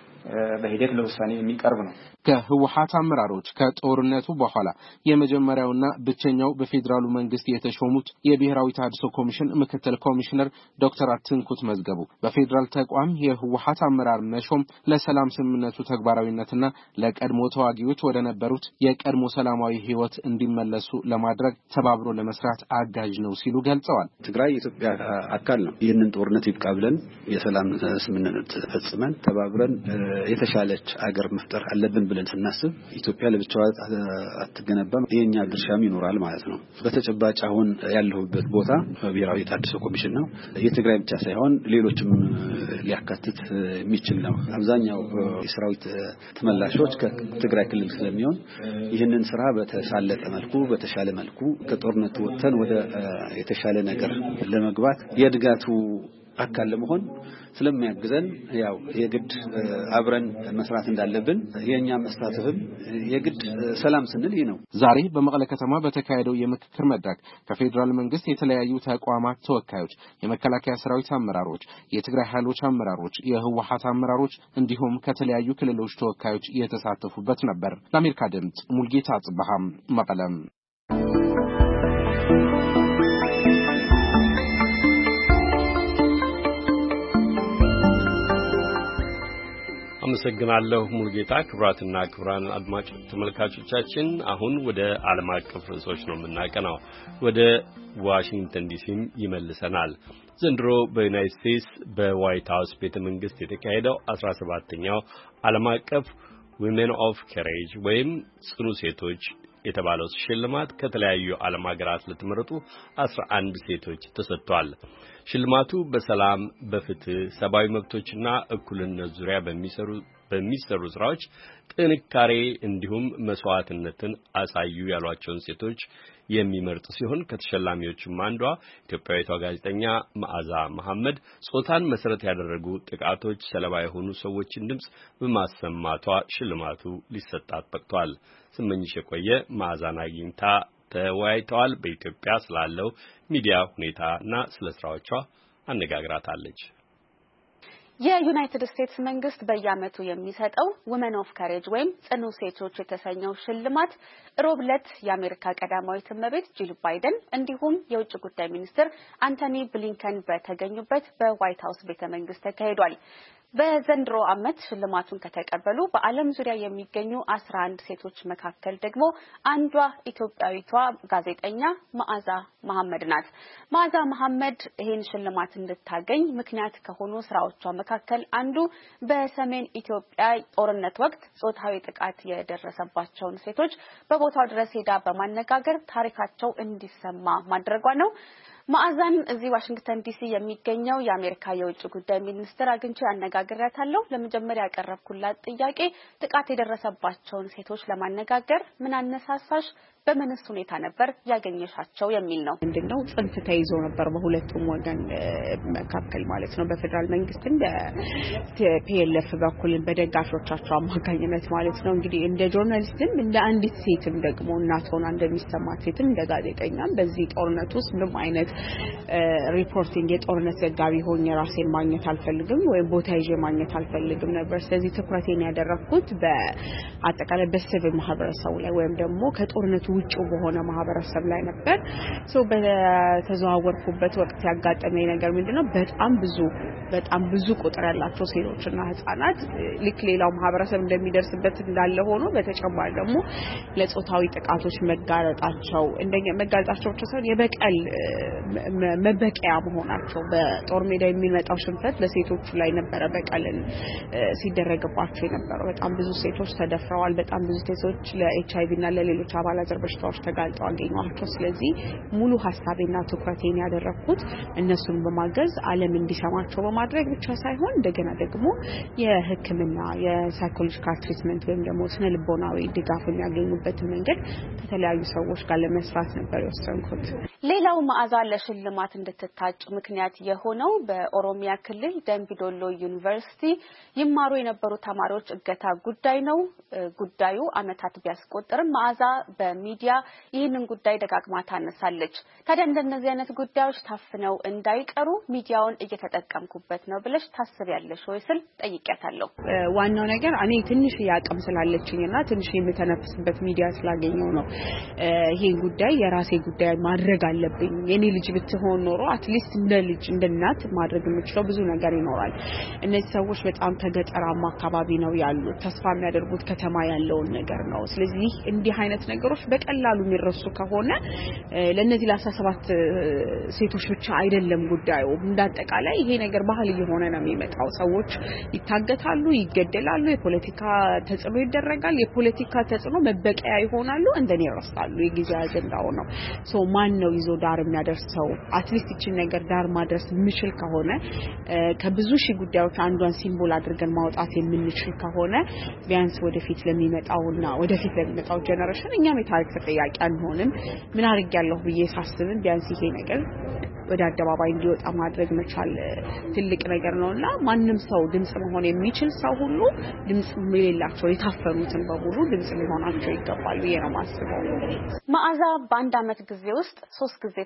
በሂደት ለውሳኔ የሚቀርብ ነው።
ከህወሓት አመራሮች ከጦርነቱ በኋላ የመጀመሪያውና ብቸኛው በፌደራሉ መንግስት የተሾሙት የብሔራዊ ተሃድሶ ኮሚሽን ምክትል ኮሚሽነር ዶክተር አትንኩት መዝገቡ በፌደራል ተቋም የህወሓት አመራር መሾም ለሰላም ስምምነቱ ተግባራዊነትና ለቀድሞ ተዋጊዎች ወደ ነበሩት የቀድሞ ሰላማዊ ህይወት እንዲመለሱ ለማድረግ ተባብሮ ለመስራት አጋዥ ነው ሲሉ ገልጸዋል።
ትግራይ የኢትዮጵያ አካል ነው። ይህንን ጦርነት ይብቃ ብለን የሰላም ስምምነት ፈጽመን ተባብረን የተሻለች አገር መፍጠር አለብን ብለን ስናስብ ኢትዮጵያ ለብቻዋ አትገነባም። የኛ ድርሻም ይኖራል ማለት ነው። በተጨባጭ አሁን ያለሁበት ቦታ ብሔራዊ ተሃድሶ ኮሚሽን ነው። የትግራይ ብቻ ሳይሆን ሌሎችም ሊያካትት የሚችል ነው። አብዛኛው የሰራዊት ተመላሾች ከትግራይ ክልል ስለሚሆን ይህንን ስራ በተሳለጠ መልኩ በተሻለ መልኩ ከጦርነቱ ወጥተን ወደ የተሻለ ነገር ለመግባት የድጋቱ አካል ለመሆን ስለሚያግዘን ያው የግድ አብረን መስራት እንዳለብን የኛ መሳተፍም የግድ ሰላም ስንል ነው።
ዛሬ በመቀለ ከተማ በተካሄደው የምክክር መድረክ ከፌደራል መንግስት የተለያዩ ተቋማት ተወካዮች፣ የመከላከያ ሰራዊት አመራሮች፣ የትግራይ ኃይሎች አመራሮች፣ የህወሓት አመራሮች እንዲሁም ከተለያዩ ክልሎች ተወካዮች የተሳተፉበት ነበር። ለአሜሪካ ድምጽ ሙልጌታ አጽባሃም መቀለም።
አመሰግናለሁ ሙሉጌታ። ክብራትና ክብራን አድማጭ ተመልካቾቻችን አሁን ወደ ዓለም አቀፍ ርዕሶች ነው የምናቀናው። ወደ ዋሽንግተን ዲሲም ይመልሰናል። ዘንድሮ በዩናይትድ ስቴትስ በዋይት ሃውስ ቤተ መንግስት የተካሄደው 17ኛው ዓለም አቀፍ ዊሜን ኦፍ ከሬጅ ወይም ጽኑ ሴቶች የተባለው ሽልማት ከተለያዩ ዓለም ሀገራት ለተመረጡ 11 ሴቶች ተሰጥቷል። ሽልማቱ በሰላም፣ በፍትህ፣ ሰብአዊ መብቶችና እኩልነት ዙሪያ በሚሰሩ ስራዎች ጥንካሬ እንዲሁም መስዋዕትነትን አሳዩ ያሏቸውን ሴቶች የሚመርጥ ሲሆን ከተሸላሚዎቹም አንዷ ኢትዮጵያዊቷ ጋዜጠኛ መዓዛ መሐመድ ጾታን መሰረት ያደረጉ ጥቃቶች ሰለባ የሆኑ ሰዎችን ድምጽ በማሰማቷ ሽልማቱ ሊሰጣት በቅቷል። ስመኝሽ የቆየ መዓዛን አግኝታ ተወያይተዋል። በኢትዮጵያ ስላለው ሚዲያ ሁኔታና ስለ ስራዎቿ አነጋግራታለች።
የዩናይትድ ስቴትስ መንግስት በየዓመቱ የሚሰጠው ውመን ኦፍ ካሬጅ ወይም ጽኑ ሴቶች የተሰኘው ሽልማት ሮብ ዕለት የአሜሪካ ቀዳማዊት እመቤት ጂል ባይደን እንዲሁም የውጭ ጉዳይ ሚኒስትር አንቶኒ ብሊንከን በተገኙበት በዋይት ሃውስ ቤተ መንግስት ተካሂዷል። በዘንድሮ ዓመት ሽልማቱን ከተቀበሉ በዓለም ዙሪያ የሚገኙ 11 ሴቶች መካከል ደግሞ አንዷ ኢትዮጵያዊቷ ጋዜጠኛ መዓዛ መሐመድ ናት። መዓዛ መሐመድ ይህን ሽልማት እንድታገኝ ምክንያት ከሆኑ ስራዎቿ መካከል አንዱ በሰሜን ኢትዮጵያ ጦርነት ወቅት ጾታዊ ጥቃት የደረሰባቸውን ሴቶች በቦታው ድረስ ሄዳ በማነጋገር ታሪካቸው እንዲሰማ ማድረጓ ነው። መዓዛን እዚህ ዋሽንግተን ዲሲ የሚገኘው የአሜሪካ የውጭ ጉዳይ ሚኒስትር አግኝቼ አነጋግሬያታለሁ። ለመጀመሪያ ያቀረብኩላት ጥያቄ ጥቃት የደረሰባቸውን ሴቶች ለማነጋገር ምን አነሳሳሽ፣ በምንስ ሁኔታ ነበር ያገኘሻቸው የሚል ነው።
ምንድነው ጽንፍ ተይዞ ነበር በሁለቱም ወገን መካከል ማለት ነው። በፌደራል መንግስትም በፒኤልኤፍ በኩል በደጋፊዎቻቸው አማካኝነት ማለት ነው። እንግዲህ እንደ ጆርናሊስትም እንደ አንዲት ሴትም ደግሞ እናት ሆና እንደሚሰማት ሴትም እንደ ጋዜጠኛም በዚህ ጦርነት ውስጥ ምንም አይነት ሪፖርቲንግ የጦርነት ዘጋቢ ሆኜ ራሴን ማግኘት አልፈልግም ወይም ቦታ ይዤ ማግኘት አልፈልግም ነበር። ስለዚህ ትኩረቴን ያደረኩት በአጠቃላይ በሲቪል ማህበረሰቡ ላይ ወይም ደግሞ ከጦርነቱ ውጭ በሆነ ማህበረሰብ ላይ ነበር። በተዘዋወርኩበት ወቅት ያጋጠመኝ ነገር ምንድነው በጣም ብዙ ቁጥር ያላቸው ሴቶችና ህፃናት ልክ ሌላው ማህበረሰብ እንደሚደርስበት እንዳለ ሆኖ በተጨማሪ ደግሞ ለጾታዊ ጥቃቶች መጋለጣቸው ብቻ ሳይሆን የበቀል መበቂያ መሆናቸው በጦር ሜዳ የሚመጣው ሽንፈት በሴቶቹ ላይ ነበረ በቀልን ሲደረግባቸው የነበረው። በጣም ብዙ ሴቶች ተደፍረዋል። በጣም ብዙ ሴቶች ለኤችአይቪ እና ለሌሎች አባላዘር በሽታዎች ተጋልጠው አገኘዋቸው። ስለዚህ ሙሉ ሐሳቤና ትኩረቴን ያደረኩት እነሱን በማገዝ ዓለም እንዲሰማቸው በማድረግ ብቻ ሳይሆን እንደገና ደግሞ የሕክምና የሳይኮሎጂካል ትሪትመንት ወይም ደግሞ ስነ ልቦናዊ ድጋፍ የሚያገኙበትን መንገድ ከተለያዩ ሰዎች ጋር ለመስራት ነበር የወሰንኩት።
ሌላው መዓዛ ለሽልማት እንድትታጭ ምክንያት የሆነው በኦሮሚያ ክልል ደምቢዶሎ ዩኒቨርሲቲ ይማሩ የነበሩ ተማሪዎች እገታ ጉዳይ ነው። ጉዳዩ ዓመታት ቢያስቆጥርም መዓዛ በሚዲያ ይህንን ጉዳይ ደጋግማ ታነሳለች። ታዲያ እንደነዚህ አይነት ጉዳዮች ታፍነው እንዳይቀሩ ሚዲያውን እየተጠቀምኩበት ነው ብለሽ ታስቢያለሽ ወይ ስል ጠይቄያታለሁ።
ዋናው ነገር እኔ ትንሽ ያቀም ስላለችኝና ትንሽ የምተነፍስበት ሚዲያ ስላገኘው ነው። ይሄን ጉዳይ የራሴ ጉዳይ ማድረግ አለብኝ። የኔ ልጅ ብትሆን ኖሮ አትሊስት እንደ ልጅ እንደ እናት ማድረግ የምችለው ብዙ ነገር ይኖራል። እነዚህ ሰዎች በጣም ከገጠራማ አካባቢ ነው ያሉት። ተስፋ የሚያደርጉት ከተማ ያለውን ነገር ነው። ስለዚህ እንዲህ አይነት ነገሮች በቀላሉ የሚረሱ ከሆነ ለነዚህ ለ17 ሴቶች ብቻ አይደለም ጉዳዩ። እንዳጠቃላይ ይሄ ነገር ባህል እየሆነ ነው የሚመጣው። ሰዎች ይታገታሉ፣ ይገደላሉ፣ የፖለቲካ ተጽዕኖ ይደረጋል። የፖለቲካ ተጽዕኖ መበቀያ ይሆናሉ፣ እንደኔ ይረሳሉ። የጊዜ አጀንዳው ነው። ማን ነው ይዞ ዳር የሚያደርሰው? አትሊስት እቺ ነገር ዳር ማድረስ የምችል ከሆነ ከብዙ ሺህ ጉዳዮች አንዷን ሲምቦል አድርገን ማውጣት የምንችል ከሆነ ቢያንስ ወደፊት ለሚመጣውና ወደፊት ለሚመጣው ጀነሬሽን እኛም የታሪክ ተጠያቂ አንሆንም። ምን አድርጌያለሁ ብዬ ሳስብም ቢያንስ ይሄ ነገር ወደ አደባባይ እንዲወጣ ማድረግ መቻል ትልቅ ነገር ነውና ማንንም ሰው ድምጽ መሆን የሚችል ሰው ሁሉ ድምጽ የሌላቸው የታፈኑትን በሙሉ ድምጽ ሊሆናቸው ይገባል ብዬ ነው ማስበው።
መዓዛ በአንድ ዓመት ጊዜ ውስጥ 3 ጊዜ ታስራ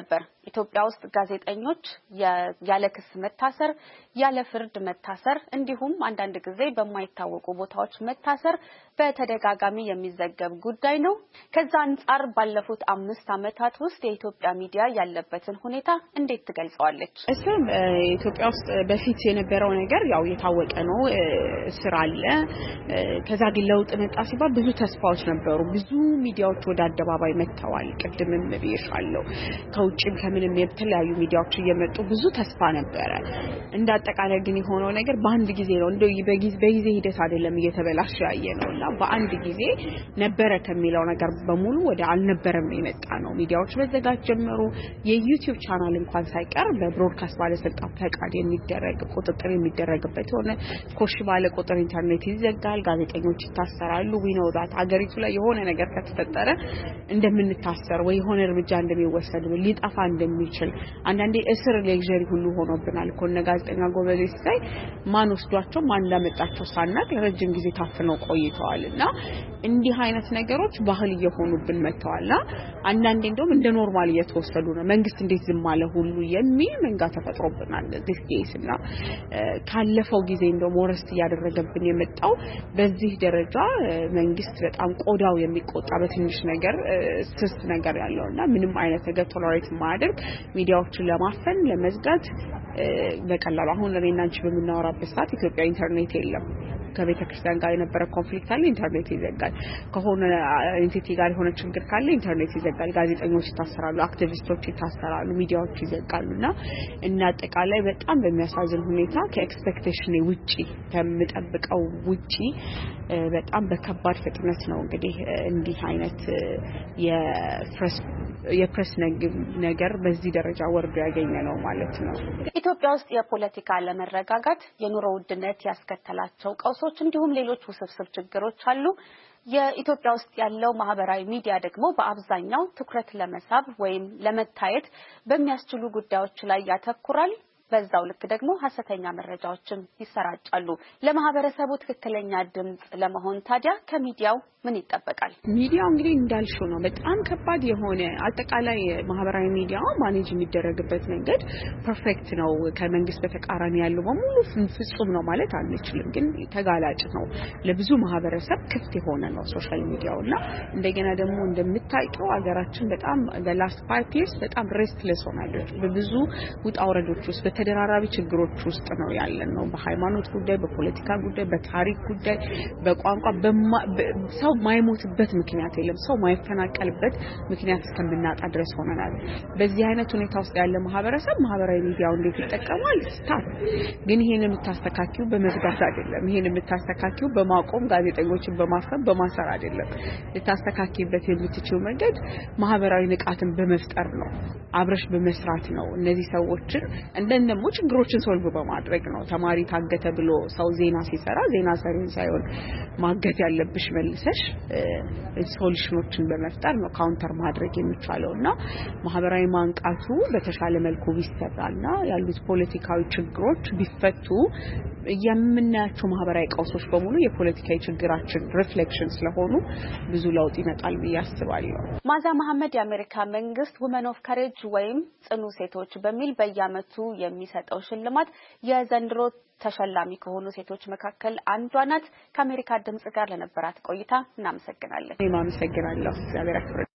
ነበር ኢትዮጵያ ውስጥ ጋዜጠኞች ያለ ክስ መታሰር ያለ ፍርድ መታሰር እንዲሁም አንዳንድ ጊዜ በማይታወቁ ቦታዎች መታሰር በተደጋጋሚ የሚዘገብ ጉዳይ ነው ከዛ አንፃር ባለፉት 5 ዓመታት ውስጥ የኢትዮጵያ ሚዲያ ያለበትን ሁኔታ እንዴት ትገልጸዋለች
እሱም ኢትዮጵያ ውስጥ በፊት የነበረው ነገር ያው የታወቀ ነው ስራ አለ ከዛ ግን ለውጥ መጣ ሲባል ብዙ ተስፋዎች ነበሩ ብዙ ሚዲያዎች ወደ አደባባይ መጥተዋል ቅድምም ብዬሻለሁ ከውጭም ከምንም የተለያዩ ሚዲያዎች እየመጡ ብዙ ተስፋ ነበረ እንዳጠቃላይ ግን የሆነው ነገር በአንድ ጊዜ ነው እንደው በጊዜ ሂደት አይደለም እየተበላሸ ያየነውና በአንድ ጊዜ ነበረ ከሚለው ነገር በሙሉ ወደ አልነበረም የመጣ ነው ሚዲያዎች መዘጋት ጀመሩ የዩቲዩብ ቻናል እንኳን ሳይቀር በብሮድካስት ባለስልጣን ፈቃድ የሚደረግ ቁጥጥር የሚደረግበት ሆነ ኮሽ ባለ ቁጥር ኢንተርኔት ይዘጋል ጋዜጠኞች ይታሰራሉ ዊኖዳት አገሪቱ ላይ የሆነ ነገር ከተፈጠረ እንደምንታሰር ወይ የሆነ እርምጃ እንደሚወሰድ ሊጣፋ እንደሚችል አንዳንዴ እስር ሌክዠሪ ሁሉ ሆኖብናል ኮነ ጋዜጠኛ ጎበዜ ሳይ ማን ወስዷቸው ማን ላመጣቸው ሳናቅ ለረጅም ጊዜ ታፍነው ቆይተዋልና እንዲህ አይነት ነገሮች ባህል እየሆኑብን መተዋልና አንዳንዴ እንደውም እንደ ኖርማል እየተወሰዱ ነው መንግስት እንዴት ዝም አለ ሁሉ የሚል መንጋ ተፈጥሮብናል this case እና ካለፈው ጊዜ እንደውም ወረስት ያደረገብን የመጣው በዚህ ደረጃ መንግስት በጣም ቆዳው የሚቆጣ በትንሽ ነገር ስስ ነገር ያለውና ምንም አይነት ነገር ቶለሬት ማድረግ ሚዲያዎችን ለማፈን ለመዝጋት በቀላሉ አሁን ለኔና አንቺ በመናወራበት ሰዓት ኢትዮጵያ ኢንተርኔት የለም ከቤተክርስቲያን ጋር የነበረ ኮንፍሊክት አለ ኢንተርኔት ይዘጋል ከሆነ ኢንቲቲ ጋር የሆነ ችግር ካለ ኢንተርኔት ይዘጋል ጋዜጠኞች ይታሰራሉ አክቲቪስቶች ይታሰራሉ ሚዲያዎች ይዘጋሉና እና አጠቃላይ በጣም በሚያሳዝን ሁኔታ ከኤክስፔክቴሽን ውጪ ከምጠብቀው ውጪ በጣም በከባድ ፍጥነት ነው እንግዲህ እንዲህ አይነት የፕሬስ ነገር በዚህ ደረጃ ወርዶ ያገኘ ነው ማለት ነው
ኢትዮጵያ ውስጥ የፖለቲካ ለመረጋጋት የኑሮ ውድነት ያስከተላቸው ቀውሶች እንዲሁም ሌሎች ውስብስብ ችግሮች አሉ የኢትዮጵያ ውስጥ ያለው ማህበራዊ ሚዲያ ደግሞ በአብዛኛው ትኩረት ለመሳብ ወይም ለመታየት በሚያስችሉ ጉዳዮች ላይ ያተኩራል በዛው ልክ ደግሞ ሐሰተኛ መረጃዎችም ይሰራጫሉ ለማህበረሰቡ ትክክለኛ ድምጽ ለመሆን ታዲያ ከሚዲያው ምን ይጠበቃል
ሚዲያው እንግዲህ እንዳልሽው ነው በጣም ከባድ የሆነ አጠቃላይ ማህበራዊ ሚዲያው ማኔጅ የሚደረግበት መንገድ ፐርፌክት ነው ከመንግስት በተቃራኒ ያለው በሙሉ ፍጹም ነው ማለት አንችልም ግን ተጋላጭ ነው ለብዙ ማህበረሰብ ክፍት የሆነ ነው ሶሻል ሚዲያውና እንደገና ደግሞ እንደምታውቂው አገራችን በጣም the last 5 years በጣም ሬስትለስ ሆናለች በብዙ ውጣ ወረዶች ውስጥ በተደራራቢ ችግሮች ውስጥ ነው ያለነው በሃይማኖት ጉዳይ በፖለቲካ ጉዳይ በታሪክ ጉዳይ በቋንቋ ሰው ማይሞትበት ምክንያት የለም ሰው ማይፈናቀልበት ምክንያት እስከምናጣ ድረስ ሆነናል በዚህ አይነት ሁኔታ ውስጥ ያለ ማህበረሰብ ማህበራዊ ሚዲያው እንዴት ይጠቀማል ስታፍ ግን ይሄን የምታስተካክዩ በመዝጋት አይደለም ይሄን የምታስተካክዩ በማቆም ጋዜጠኞችን በማፈን በማሰር አይደለም ልታስተካክይበት የምትችው መንገድ ማህበራዊ ንቃትን በመፍጠር ነው አብረሽ በመስራት ነው እነዚህ ሰዎችን እንደነሙ ችግሮችን ሶልቭ በማድረግ ነው ተማሪ ታገተ ብሎ ሰው ዜና ሲሰራ ዜና ሰሪን ሳይሆን ማገት ያለብሽ መልሰሽ ሶሉሽኖችን በመፍጠር ነው ካውንተር ማድረግ የሚቻለውና ማህበራዊ ማንቃቱ በተሻለ መልኩ ቢሰራና ያሉት ፖለቲካዊ ችግሮች ቢፈቱ የምናያቸው ማህበራዊ ቀውሶች በሙሉ የፖለቲካዊ ችግራችን ሪፍሌክሽን ስለሆኑ ብዙ ለውጥ ይመጣል በያስባለሁ
ማዛ መሐመድ የአሜሪካ መንግስት women of courage ወይም ጽኑ ሴቶች በሚል በየዓመቱ የሚሰጠው ሽልማት የዘንድሮ ተሸላሚ ከሆኑ ሴቶች መካከል አንዷ ናት ከአሜሪካ ድምጽ ጋር ለነበራት ቆይታ እናመሰግናለን
እኔም አመሰግናለሁ እግዚአብሔር ያክብር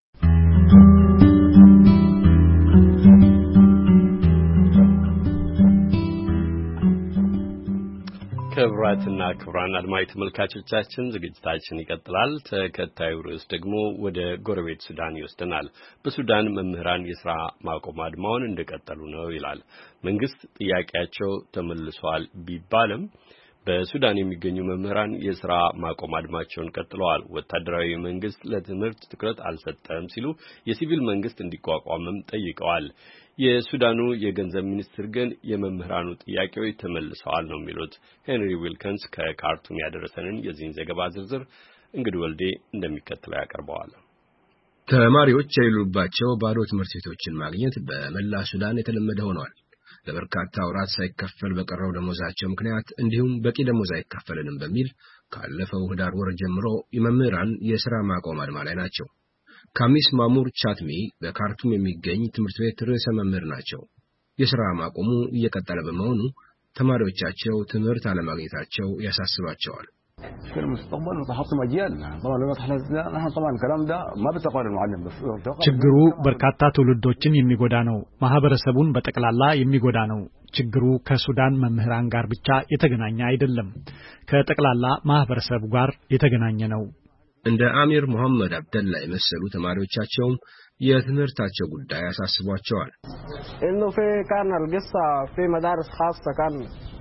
ክቡራትና ክቡራን አድማጭ ተመልካቾቻችን ዝግጅታችን ይቀጥላል ተከታዩ ርዕስ ደግሞ ወደ ጎረቤት ሱዳን ይወስደናል በሱዳን መምህራን የሥራ ማቆም አድማውን እንደቀጠሉ ነው ይላል መንግስት ጥያቄያቸው ተመልሷል ቢባልም በሱዳን የሚገኙ መምህራን የሥራ ማቆም አድማቸውን ቀጥለዋል ወታደራዊ መንግስት ለትምህርት ትኩረት አልሰጠም ሲሉ የሲቪል መንግስት እንዲቋቋምም ጠይቀዋል የሱዳኑ የገንዘብ ሚኒስትር ግን የመምህራኑ ጥያቄዎች ተመልሰዋል ነው የሚሉት ሄንሪ ዊልከንስ ከካርቱም ያደረሰንን የዚህን ዘገባ ዝርዝር እንግዲህ ወልዴ እንደሚከተለው ያቀርበዋል
ተማሪዎች የሌሉባቸው ባዶ ትምህርት ቤቶችን ማግኘት በመላ ሱዳን የተለመደ ሆኗል ለበርካታ ወራት ሳይከፈል በቀረው ደሞዛቸው ምክንያት እንዲሁም በቂ ደሞዝ አይከፈልንም በሚል ካለፈው ህዳር ወር ጀምሮ የመምህራን የሥራ ማቆም አድማ ላይ ናቸው ካሚስ ማሙር ቻትሚ በካርቱም የሚገኝ ትምህርት ቤት ርዕሰ መምህር ናቸው። የሥራ ማቆሙ እየቀጠለ በመሆኑ ተማሪዎቻቸው ትምህርት አለማግኘታቸው ያሳስባቸዋል።
في المستقبل تحطم اجيالنا طبعا لو نحن طبعا الكلام ده ما بتقال المعلم بس
ችግሩ በርካታ ትውልዶችን የሚጎዳ ነው። ማህበረሰቡን በጠቅላላ የሚጎዳ ነው። ችግሩ ከሱዳን መምህራን ጋር ብቻ የተገናኘ አይደለም፣ ከጠቅላላ ማህበረሰቡ ጋር የተገናኘ ነው።
እንደ አሚር መሐመድ አብደላ የመሰሉ ተማሪዎቻቸውም የትምህርታቸው ጉዳይ ያሳስቧቸዋል።
انه في كان القصه في مدارس خاصه كان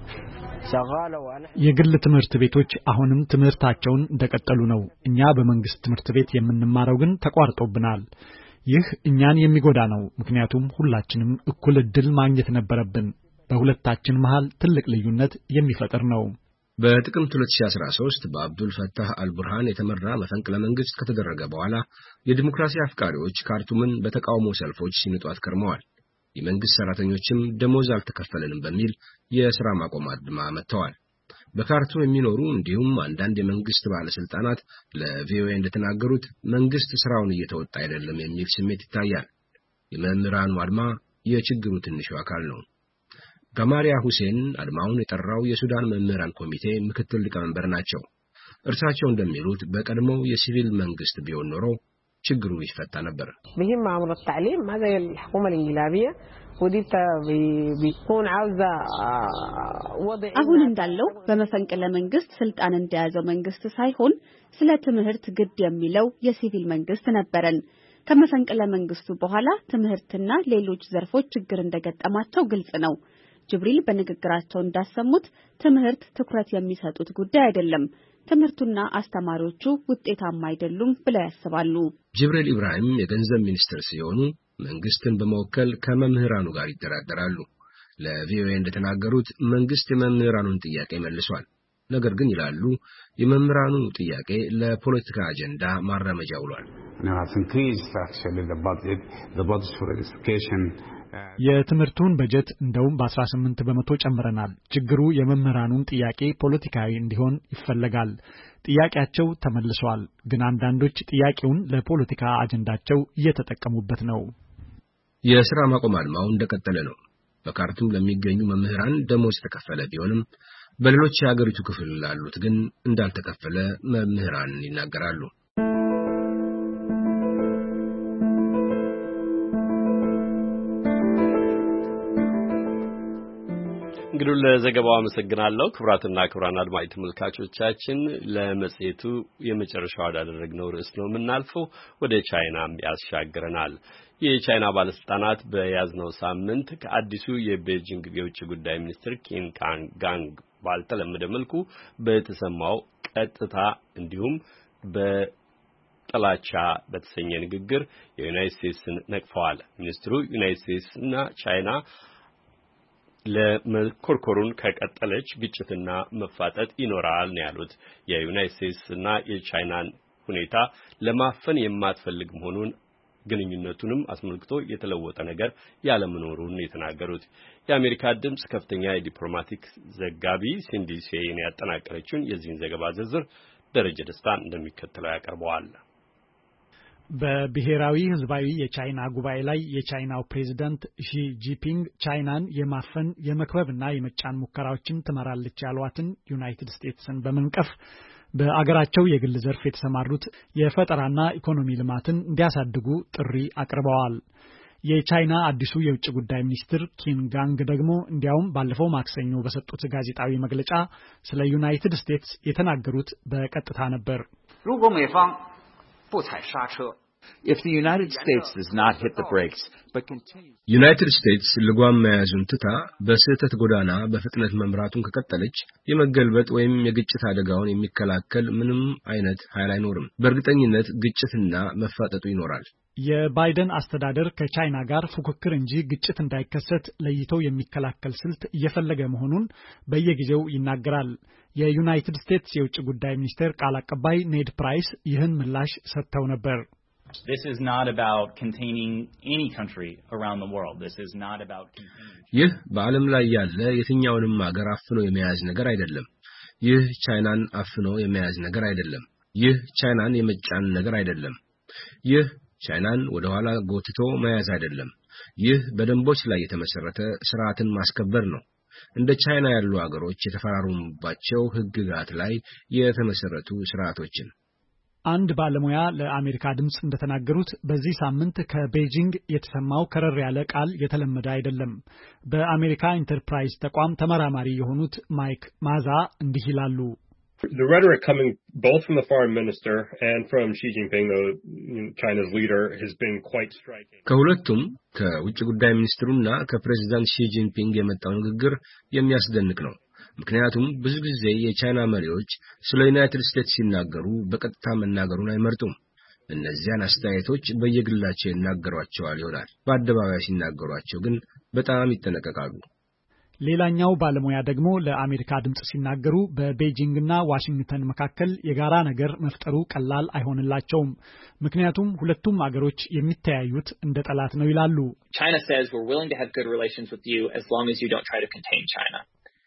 የግል ትምህርት ቤቶች አሁንም ትምህርታቸውን እንደቀጠሉ ነው። እኛ በመንግስት ትምህርት ቤት የምንማረው ግን ተቋርጦብናል። ይህ እኛን የሚጎዳ ነው፣ ምክንያቱም ሁላችንም እኩል እድል ማግኘት ነበረብን። በሁለታችን መሃል ትልቅ ልዩነት የሚፈጥር ነው።
በጥቅምት 2013 በአብዱል ፈታህ አልቡርሃን የተመራ መፈንቅለ መንግስት ከተደረገ በኋላ የዲሞክራሲ አፍቃሪዎች ካርቱምን በተቃውሞ ሰልፎች ሲንጧት ከርመዋል። የመንግስት ሰራተኞችም ደሞዝ አልተከፈለንም በሚል የሥራ ማቆም አድማ መተዋል። በካርቱም የሚኖሩ እንዲሁም አንዳንድ የመንግስት ባለስልጣናት ለቪኦኤ እንደተናገሩት መንግስት ስራውን እየተወጣ አይደለም የሚል ስሜት ይታያል። የመምህራኑ አድማ የችግሩ ትንሹ አካል ነው። ጋማሪያ ሁሴን አድማውን የጠራው የሱዳን መምህራን ኮሚቴ ምክትል ሊቀመንበር ናቸው። እርሳቸው እንደሚሉት በቀድሞው የሲቪል መንግስት ቢሆን ኖሮ ችግሩ ይፈታ ነበር።
بهم امر التعليم ما زي الحكومه الانجليزيه ودي بيكون عاوزه وضع
አሁን እንዳለው በመፈንቅለ መንግስት ስልጣን እንደያዘው መንግስት ሳይሆን ስለ ትምህርት ግድ የሚለው የሲቪል መንግስት ነበረን። ከመፈንቅለ መንግስቱ በኋላ ትምህርትና ሌሎች ዘርፎች ችግር እንደገጠማቸው ግልጽ ነው። ጅብሪል በንግግራቸው እንዳሰሙት ትምህርት ትኩረት የሚሰጡት ጉዳይ አይደለም። ትምህርቱና አስተማሪዎቹ ውጤታማ አይደሉም ብለው ያስባሉ።
ጅብሪል ኢብራሂም የገንዘብ ሚኒስትር ሲሆኑ መንግስትን በመወከል ከመምህራኑ ጋር ይደራደራሉ። ለቪኦኤ እንደተናገሩት መንግስት የመምህራኑን ጥያቄ መልሷል። ነገር ግን ይላሉ የመምህራኑ ጥያቄ ለፖለቲካ አጀንዳ ማራመጃ ውሏል።
የትምህርቱን በጀት እንደውም በ18 በመቶ ጨምረናል። ችግሩ የመምህራኑን ጥያቄ ፖለቲካዊ እንዲሆን ይፈልጋል። ጥያቄያቸው ተመልሷል፣ ግን አንዳንዶች ጥያቄውን ለፖለቲካ አጀንዳቸው እየተጠቀሙበት ነው።
የሥራ ማቆም አድማው እንደቀጠለ ነው። በካርቱም ለሚገኙ መምህራን ደሞዝ ተከፈለ ቢሆንም በሌሎች የሀገሪቱ ክፍል ላሉት ግን እንዳልተከፈለ መምህራን ይናገራሉ።
እንግዲህ ለዘገባው አመሰግናለሁ። ክቡራትና ክቡራን አድማጭ ተመልካቾቻችን ለመጽሔቱ የመጨረሻው ወዳደረግነው ርዕስ ነው የምናልፈው። ወደ ቻይናም ያሻግረናል። የቻይና ባለስልጣናት በያዝነው ሳምንት ከአዲሱ የቤጂንግ የውጭ ጉዳይ ሚኒስትር ኪን ጋንግ ባልተለመደ መልኩ በተሰማው ቀጥታ እንዲሁም በጥላቻ በተሰኘ ንግግር የዩናይትድ ስቴትስን ነቅፈዋል። ሚኒስትሩ ዩናይትድ ስቴትስና ቻይና ለመኮርኮሩን ከቀጠለች ግጭትና መፋጠጥ ይኖራል ነው ያሉት። የዩናይትድ ስቴትስና የቻይናን ሁኔታ ለማፈን የማትፈልግ መሆኑን ግንኙነቱንም አስመልክቶ የተለወጠ ነገር ያለመኖሩን የተናገሩት። የአሜሪካ ድምጽ ከፍተኛ የዲፕሎማቲክ ዘጋቢ ሲንዲ ሴይን ያጠናቀረችውን የዚህን ዘገባ ዝርዝር ደረጀ ደስታ እንደሚከተለው ያቀርበዋል።
በብሔራዊ ህዝባዊ የቻይና ጉባኤ ላይ የቻይናው ፕሬዝዳንት ሺ ጂንፒንግ ቻይናን የማፈን የመክበብና የመጫን ሙከራዎችን ትመራለች ያሏትን ዩናይትድ ስቴትስን በመንቀፍ በአገራቸው የግል ዘርፍ የተሰማሩት የፈጠራና ኢኮኖሚ ልማትን እንዲያሳድጉ ጥሪ አቅርበዋል። የቻይና አዲሱ የውጭ ጉዳይ ሚኒስትር ኪን ጋንግ ደግሞ እንዲያውም ባለፈው ማክሰኞ በሰጡት ጋዜጣዊ መግለጫ ስለ ዩናይትድ ስቴትስ የተናገሩት በቀጥታ ነበር።
If the United States does not hit the brakes but continue
ዩናይትድ ስቴትስ ልጓም መያዙን ትታ በስህተት ጎዳና በፍጥነት መምራቱን ከቀጠለች የመገልበጥ ወይም የግጭት አደጋውን የሚከላከል ምንም አይነት ኃይል አይኖርም። በእርግጠኝነት ግጭትና መፋጠጡ ይኖራል።
የባይደን አስተዳደር ከቻይና ጋር ፉክክር እንጂ ግጭት እንዳይከሰት ለይቶ የሚከላከል ስልት እየፈለገ መሆኑን በየጊዜው ይናገራል። የዩናይትድ ስቴትስ የውጭ ጉዳይ ሚኒስቴር ቃል አቀባይ ኔድ ፕራይስ ይህን ምላሽ ሰጥተው ነበር።
This is not about containing any country around the world. This is not about
ይህ በዓለም ላይ ያለ የትኛውንም ሀገር አፍኖ የመያዝ ነገር አይደለም። ይህ ቻይናን አፍኖ የመያዝ ነገር አይደለም። ይህ ቻይናን የመጫን ነገር አይደለም። ይህ ቻይናን ወደ ኋላ ጎትቶ መያዝ አይደለም። ይህ በደንቦች ላይ የተመሰረተ ስርዓትን ማስከበር ነው። እንደ ቻይና ያሉ ሀገሮች የተፈራረሙባቸው ህግጋት ላይ የተመሰረቱ ስርዓቶችን።
አንድ ባለሙያ ለአሜሪካ ድምጽ እንደተናገሩት በዚህ ሳምንት ከቤጂንግ የተሰማው ከረር ያለ ቃል የተለመደ አይደለም። በአሜሪካ ኢንተርፕራይዝ ተቋም ተመራማሪ የሆኑት ማይክ ማዛ እንዲህ ይላሉ።
The rhetoric coming both from the foreign minister and from Xi Jinping, China's leader, has been quite striking.
ከሁለቱም ከውጭ ጉዳይ ሚኒስትሩና ከፕሬዝዳንት ሺ ጂንፒንግ የመጣው ንግግር የሚያስደንቅ ነው። ምክንያቱም ብዙ ጊዜ የቻይና መሪዎች ስለ ዩናይትድ ስቴትስ ሲናገሩ በቀጥታ መናገሩን አይመርጡም። እነዚያን አስተያየቶች በየግላቸው ይናገሯቸዋል ይሆናል። በአደባባይ ሲናገሯቸው ግን በጣም ይጠነቀቃሉ።
ሌላኛው ባለሙያ ደግሞ ለአሜሪካ ድምጽ ሲናገሩ በቤጂንግና ዋሽንግተን መካከል የጋራ ነገር መፍጠሩ ቀላል አይሆንላቸውም። ምክንያቱም ሁለቱም አገሮች የሚተያዩት እንደ ጠላት ነው ይላሉ።
China says we're willing to have good relations with you as long as you don't try to contain China.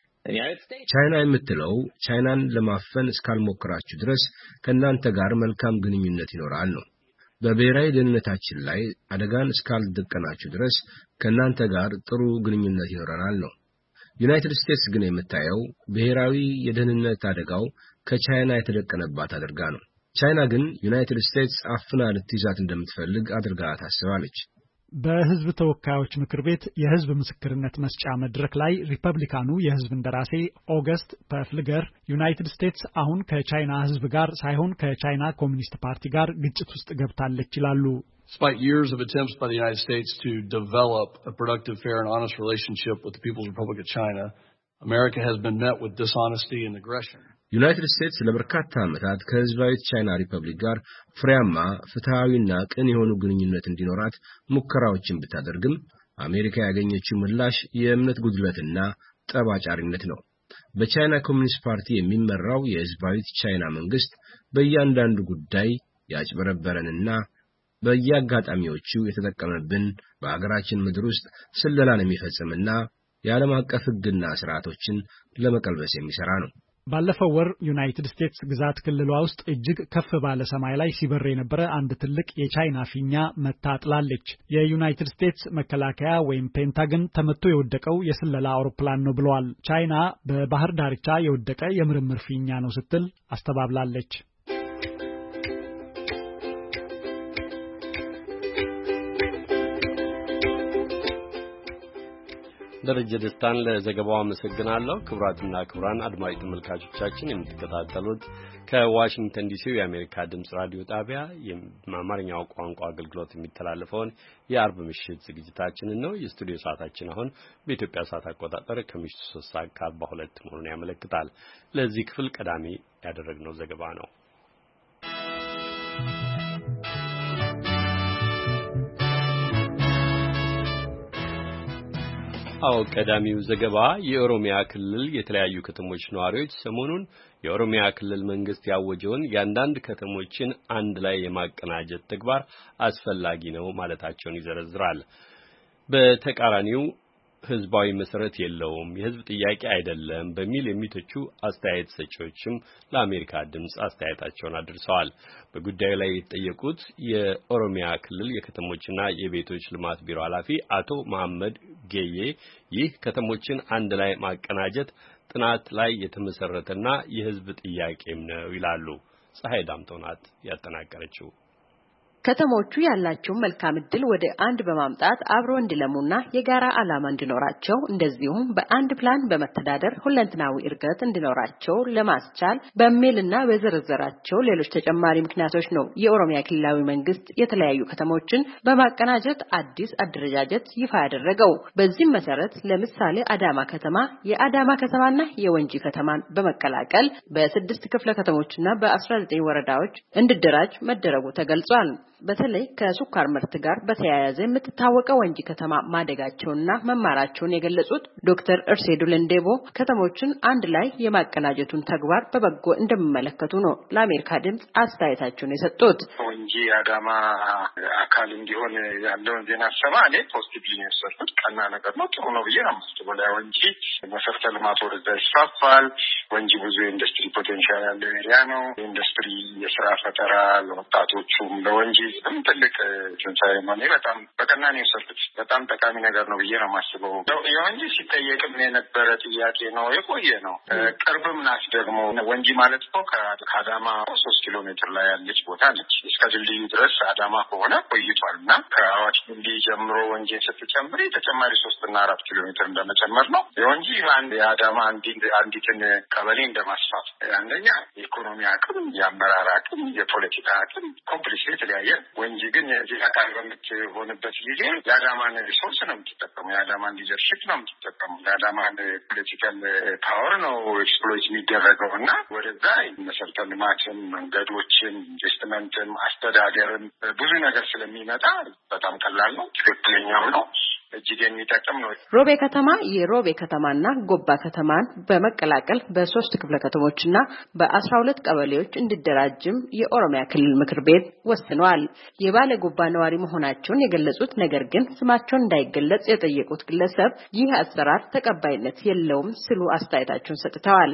ቻይና የምትለው ቻይናን ለማፈን እስካልሞከራችሁ ድረስ ከእናንተ ጋር መልካም ግንኙነት ይኖራል ነው። በብሔራዊ ደህንነታችን ላይ አደጋን እስካልደቀናችሁ ድረስ ከእናንተ ጋር ጥሩ ግንኙነት ይኖረናል ነው። ዩናይትድ ስቴትስ ግን የምታየው ብሔራዊ የደህንነት አደጋው ከቻይና የተደቀነባት አድርጋ ነው። ቻይና ግን ዩናይትድ ስቴትስ አፍና ልትይዛት እንደምትፈልግ አድርጋ ታስባለች።
በህዝብ ተወካዮች ምክር ቤት የህዝብ ምስክርነት መስጫ መድረክ ላይ ሪፐብሊካኑ የህዝብ እንደራሴ ኦገስት ፐፍልገር ዩናይትድ ስቴትስ አሁን ከቻይና ህዝብ ጋር ሳይሆን ከቻይና ኮሚኒስት ፓርቲ ጋር ግጭት ውስጥ ገብታለች ይላሉ።
Despite years of attempts by the United States to develop a productive, fair, and honest relationship with the People's Republic of China, America has been met with dishonesty and aggression.
ዩናይትድ ስቴትስ ለበርካታ ዓመታት ከህዝባዊት ቻይና ሪፐብሊክ ጋር ፍሬያማ፣ ፍትሃዊና ቅን የሆኑ ግንኙነት እንዲኖራት ሙከራዎችን ብታደርግም አሜሪካ ያገኘችው ምላሽ የእምነት ጉድለትና ጠባጫሪነት ነው። በቻይና ኮሚኒስት ፓርቲ የሚመራው የህዝባዊት ቻይና መንግስት በእያንዳንዱ ጉዳይ ያጭበረበረንና በየአጋጣሚዎቹ የተጠቀመብን በአገራችን ምድር ውስጥ ስለላን የሚፈጽምና የዓለም አቀፍ ህግና ስርዓቶችን ለመቀልበስ የሚሰራ ነው።
ባለፈው ወር ዩናይትድ ስቴትስ ግዛት ክልሏ ውስጥ እጅግ ከፍ ባለ ሰማይ ላይ ሲበር የነበረ አንድ ትልቅ የቻይና ፊኛ መታ ጥላለች። የዩናይትድ ስቴትስ መከላከያ ወይም ፔንታገን ተመቶ የወደቀው የስለላ አውሮፕላን ነው ብለዋል። ቻይና በባህር ዳርቻ የወደቀ የምርምር ፊኛ ነው ስትል አስተባብላለች።
ደረጀ ደስታን ለዘገባው አመሰግናለሁ። ክቡራትና ክቡራን አድማጭ ተመልካቾቻችን የምትከታተሉት ከዋሽንግተን ዲሲ የአሜሪካ ድምጽ ራዲዮ ጣቢያ የአማርኛው ቋንቋ አገልግሎት የሚተላለፈውን የአርብ ምሽት ዝግጅታችንን ነው። የስቱዲዮ ሰዓታችን አሁን በኢትዮጵያ ሰዓት አቆጣጠር ከምሽቱ 3:42 መሆኑን ያመለክታል። ለዚህ ክፍል ቀዳሚ ያደረግነው ዘገባ ነው። ቀዳሚው ዘገባ የኦሮሚያ ክልል የተለያዩ ከተሞች ነዋሪዎች ሰሞኑን የኦሮሚያ ክልል መንግስት ያወጀውን የአንዳንድ ከተሞችን አንድ ላይ የማቀናጀት ተግባር አስፈላጊ ነው ማለታቸውን ይዘረዝራል። በተቃራኒው ህዝባዊ መሰረት የለውም፣ የህዝብ ጥያቄ አይደለም በሚል የሚተቹ አስተያየት ሰጪዎችም ለአሜሪካ ድምጽ አስተያየታቸውን አድርሰዋል። በጉዳዩ ላይ የተጠየቁት የኦሮሚያ ክልል የከተሞችና የቤቶች ልማት ቢሮ ኃላፊ አቶ መሐመድ ጌዬ ይህ ከተሞችን አንድ ላይ ማቀናጀት ጥናት ላይ የተመሰረተና የህዝብ ጥያቄም ነው ይላሉ። ፀሐይ ዳምጠው ናት ያጠናቀረችው።
ከተሞቹ ያላቸውን መልካም ዕድል ወደ አንድ በማምጣት አብሮ እንዲለሙና የጋራ ዓላማ እንዲኖራቸው እንደዚሁም በአንድ ፕላን በመተዳደር ሁለንተናዊ እድገት እንዲኖራቸው ለማስቻል በሚልና በዘረዘራቸው ሌሎች ተጨማሪ ምክንያቶች ነው የኦሮሚያ ክልላዊ መንግስት የተለያዩ ከተሞችን በማቀናጀት አዲስ አደረጃጀት ይፋ ያደረገው። በዚህም መሰረት ለምሳሌ አዳማ ከተማ የአዳማ ከተማና የወንጂ ከተማን በመቀላቀል በ6 ክፍለ ከተሞችና በ19 ወረዳዎች እንዲደራጅ መደረጉ ተገልጿል። በተለይ ከሱካር ምርት ጋር በተያያዘ የምትታወቀው ወንጂ ከተማ ማደጋቸውና መማራቸውን የገለጹት ዶክተር እርሴዱ ለንዴቦ ከተሞችን አንድ ላይ የማቀናጀቱን ተግባር በበጎ እንደሚመለከቱ ነው ለአሜሪካ ድምጽ አስተያየታቸውን የሰጡት።
ወንጂ አዳማ አካል እንዲሆን ያለውን ዜና ሰማ እኔ ፖዚቲቭሊ ነው የወሰድኩት። ቀና ነገር ነው፣ ጥሩ ነው ብዬ ነው የማስበው። ወንጂ መሰረተ ልማት ወደዛ ይስፋፋል። ወንጂ ብዙ ኢንዱስትሪ ፖቴንሻል ያለው ኤሪያ ነው። ኢንዱስትሪ የስራ ፈጠራ ለወጣቶቹም ለወንጂ ህዝብም ትልቅ ሴሬሞኒ በጣም በቀናኒ የሰጡት በጣም ጠቃሚ ነገር ነው ብዬ ነው የማስበው። የወንጂ ሲጠየቅም የነበረ ጥያቄ ነው የቆየ ነው። ቅርብም ናት ደግሞ ወንጂ ማለት እኮ ከአዳማ 3 ኪሎ ሜትር ላይ ያለች ቦታ ነች። እስከ ድልድዩ ድረስ አዳማ ከሆነ ቆይቷልና ከአዋሽ ድልድይ ጀምሮ ወንጂን ስትጨምሪ ተጨማሪ 3 እና 4 ኪሎ ሜትር እንደመጨመር ነው። የወንጂ አንድ የአዳማ አንዲትን ቀበሌ እንደማስፋት አንደኛ የኢኮኖሚ አቅም፣ የአመራር አቅም፣ የፖለቲካ አቅም ኮምፕሊት የተለያየ። ወንጂ ግን እዚህ አካባቢ በምትሆንበት ጊዜ የአዳማን ሪሶርስ ነው የምትጠቀሙ፣ የአዳማን ሊደርሽፕ ነው የምትጠቀሙ፣ የአዳማን ፖለቲካል ፓወር ነው ኤክስፕሎይት የሚደረገው እና ወደዛ መሰረተ ልማትም፣ መንገዶችም፣ ኢንቨስትመንትም፣ አስተዳደርም ብዙ ነገር ስለሚመጣ በጣም ቀላል ነው፣ ትክክለኛው ነው፣ እጅግ የሚጠቅም ነው።
ሮቤ ከተማ የሮቤ ከተማና ጎባ ከተማን በመቀላቀል በ3 ክፍለ ከተሞችና በ12 ቀበሌዎች እንዲደራጅም የኦሮሚያ ክልል ምክር ቤት ወስኗል። የባለ ጎባ ነዋሪ መሆናቸውን የገለጹት ነገር ግን ስማቸውን እንዳይገለጽ የጠየቁት ግለሰብ ይህ አሰራር ተቀባይነት የለውም ሲሉ አስተያየታቸውን ሰጥተዋል።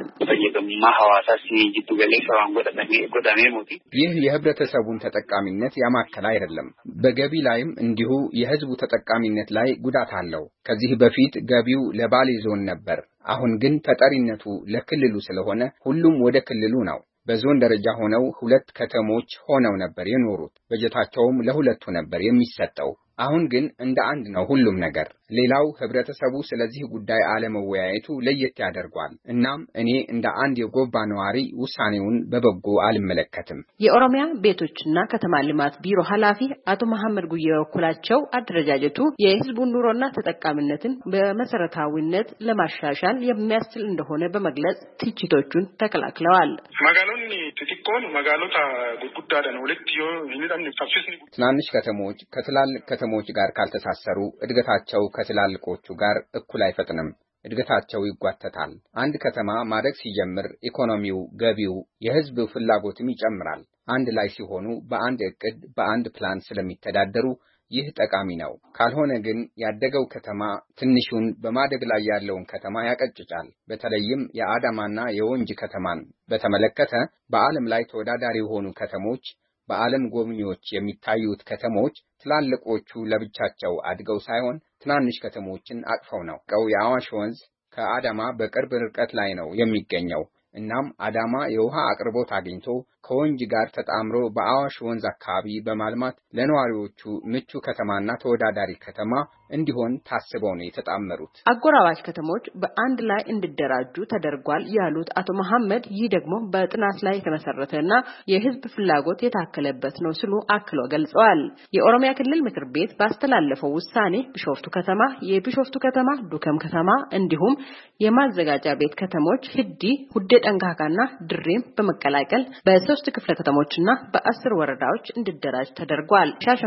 ይህ የህብረተሰቡን ተጠቃሚነት ያማከለ አይደለም። በገቢ ላይም እንዲሁ የህዝቡ ተጠቃሚነት ላይ ጉዳት አለው። ከዚህ በፊት ገቢው ለባሌ ዞን ነበር። አሁን ግን ተጠሪነቱ ለክልሉ ስለሆነ ሁሉም ወደ ክልሉ ነው። በዞን ደረጃ ሆነው 2 ከተሞች ሆነው ነበር የኖሩት። በጀታቸውም ለሁለቱ ነበር የሚሰጠው። አሁን ግን እንደ አንድ ነው ሁሉም ነገር። ሌላው ህብረተሰቡ ስለዚህ ጉዳይ አለመወያየቱ ለየት ያደርጓል። እናም እኔ እንደ አንድ የጎባ ነዋሪ ውሳኔውን በበጎ አልመለከትም።
የኦሮሚያ ቤቶችና ከተማ ልማት ቢሮ ኃላፊ አቶ መሐመድ ጉዬ በኩላቸው አደረጃጀቱ የህዝቡን ኑሮና ተጠቃሚነትን በመሰረታዊነት ለማሻሻል የሚያስችል እንደሆነ በመግለጽ ትችቶቹን ተከላክለዋል።
ማጋሎኒ ትቲኮን ማጋሎታ ጉዳዳን ሁለትዮ ይልዳን ፈፍስኒ
ትናንሽ ከተሞች ከትላልቅ ከተሞች ጋር ካልተሳሰሩ እድገታቸው ከትላልቆቹ ጋር እኩል አይፈጥንም። እድገታቸው ይጓተታል። አንድ ከተማ ማደግ ሲጀምር ኢኮኖሚው፣ ገቢው፣ የህዝብ ፍላጎትም ይጨምራል። አንድ ላይ ሲሆኑ በአንድ እቅድ በአንድ ፕላን ስለሚተዳደሩ ይህ ጠቃሚ ነው። ካልሆነ ግን ያደገው ከተማ ትንሹን በማደግ ላይ ያለውን ከተማ ያቀጭጫል። በተለይም የአዳማና የወንጂ ከተማን በተመለከተ በዓለም ላይ ተወዳዳሪ የሆኑ ከተሞች በዓለም ጎብኚዎች የሚታዩት ከተሞች ትላልቆቹ ለብቻቸው አድገው ሳይሆን ትናንሽ ከተሞችን አቅፈው ነው። የአዋሽ ወንዝ ከአዳማ በቅርብ ርቀት ላይ ነው የሚገኘው። እናም አዳማ የውሃ አቅርቦት አግኝቶ ከወንጂ ጋር ተጣምሮ በአዋሽ ወንዝ አካባቢ በማልማት ለነዋሪዎቹ ምቹ ከተማና ተወዳዳሪ ከተማ እንዲሆን ታስበው ነው የተጣመሩት።
አጎራባች ከተሞች በአንድ ላይ እንዲደራጁ ተደርጓል ያሉት አቶ መሐመድ ይህ ደግሞ በጥናት ላይ የተመሰረተና የህዝብ ፍላጎት የታከለበት ነው ሲሉ አክለው ገልጸዋል። የኦሮሚያ ክልል ምክር ቤት ባስተላለፈው ውሳኔ ቢሾፍቱ ከተማ፣ የቢሾፍቱ ከተማ ዱከም ከተማ እንዲሁም የማዘጋጃ ቤት ከተሞች ህዲ፣ ሁዴ ጠንካካና ድሬም በመቀላቀል በ3 ክፍለ ከተሞችና በ10 ወረዳዎች እንዲደራጅ ተደርጓል።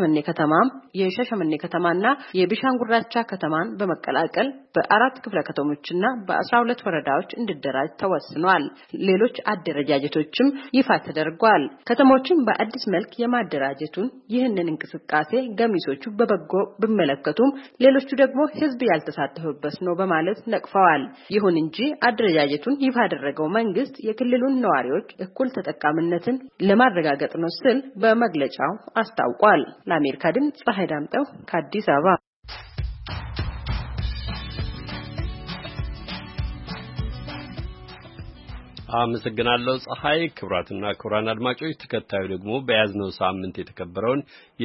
የሻሸመኔ ከተማና የቢሻንጉራቻ ከተማን በመቀላቀል በ4 ክፍለ ከተሞችና በ12 ወረዳዎች እንዲደራጅ ተወስኗል። ሌሎች አደረጃጀቶችም ይፋ ተደርጓል። ከተሞችን በአዲስ መልክ የማደራጀቱን ይህንን እንቅስቃሴ ገሚሶቹ በበጎ ቢመለከቱም ሌሎቹ ደግሞ ህዝብ ያልተሳተፈበት ነው በማለት ነቅፈዋል። ይሁን እንጂ አደረጃጀቱን ይፋ ያደረገው መንግስት የክልሉን ነዋሪዎች እኩል ተጠቃሚነትን ለማረጋገጥ ነው ሲል በመግለጫው አስታውቋል። ለአሜሪካ ድምጽ ፀሐይ ዳምጠው ከአዲስ አበባ።
አመሰግናለሁ ፀሐይ። ክቡራትና ክቡራን አድማጮች ተከታዩ ደግሞ በያዝነው ሳምንት የተከበረውን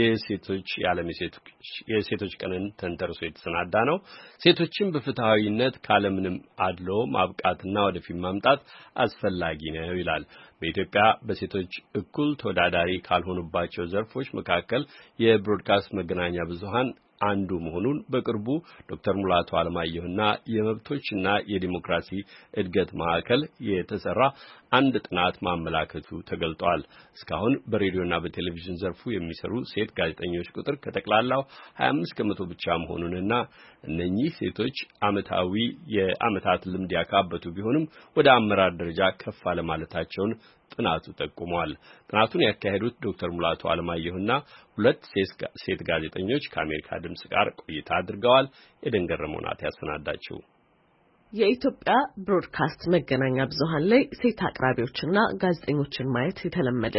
የሴቶች ቀንን ተንተርሶ የተሰናዳ ነው። ሴቶችን በፍትሃዊነት ካለምንም አድሎ ማብቃትና ወደፊት ማምጣት አስፈላጊ ነው ይላል። በኢትዮጵያ በሴቶች እኩል ተወዳዳሪ ካልሆኑባቸው ዘርፎች መካከል የብሮድካስት መገናኛ ብዙሃን አንዱ መሆኑን በቅርቡ ዶክተር ሙላቱ አለማየሁና የመብቶችና የዲሞክራሲ እድገት ማዕከል የተሰራ አንድ ጥናት ማመላከቱ ተገልጧል። እስካሁን በሬዲዮና በቴሌቪዥን ዘርፉ የሚሰሩ ሴት ጋዜጠኞች ቁጥር ከጠቅላላው 25% ብቻ መሆኑንና እነኚህ ሴቶች የዓመታት ልምድ ያካበቱ ቢሆንም ወደ አመራር ደረጃ ከፍ አለማለታቸውን ጥናቱ ጠቁሟል። ጥናቱን ያካሄዱት ዶክተር ሙላቱ አለማየሁና 2 ሴት ጋዜጠኞች ከአሜሪካ ድምጽ ጋር ቆይታ አድርገዋል። የደንገረመው ናት ያሰናዳችው።
የኢትዮጵያ ብሮድካስት መገናኛ ብዙሃን ላይ ሴት አቅራቢዎችና ጋዜጠኞችን ማየት የተለመደ ነው።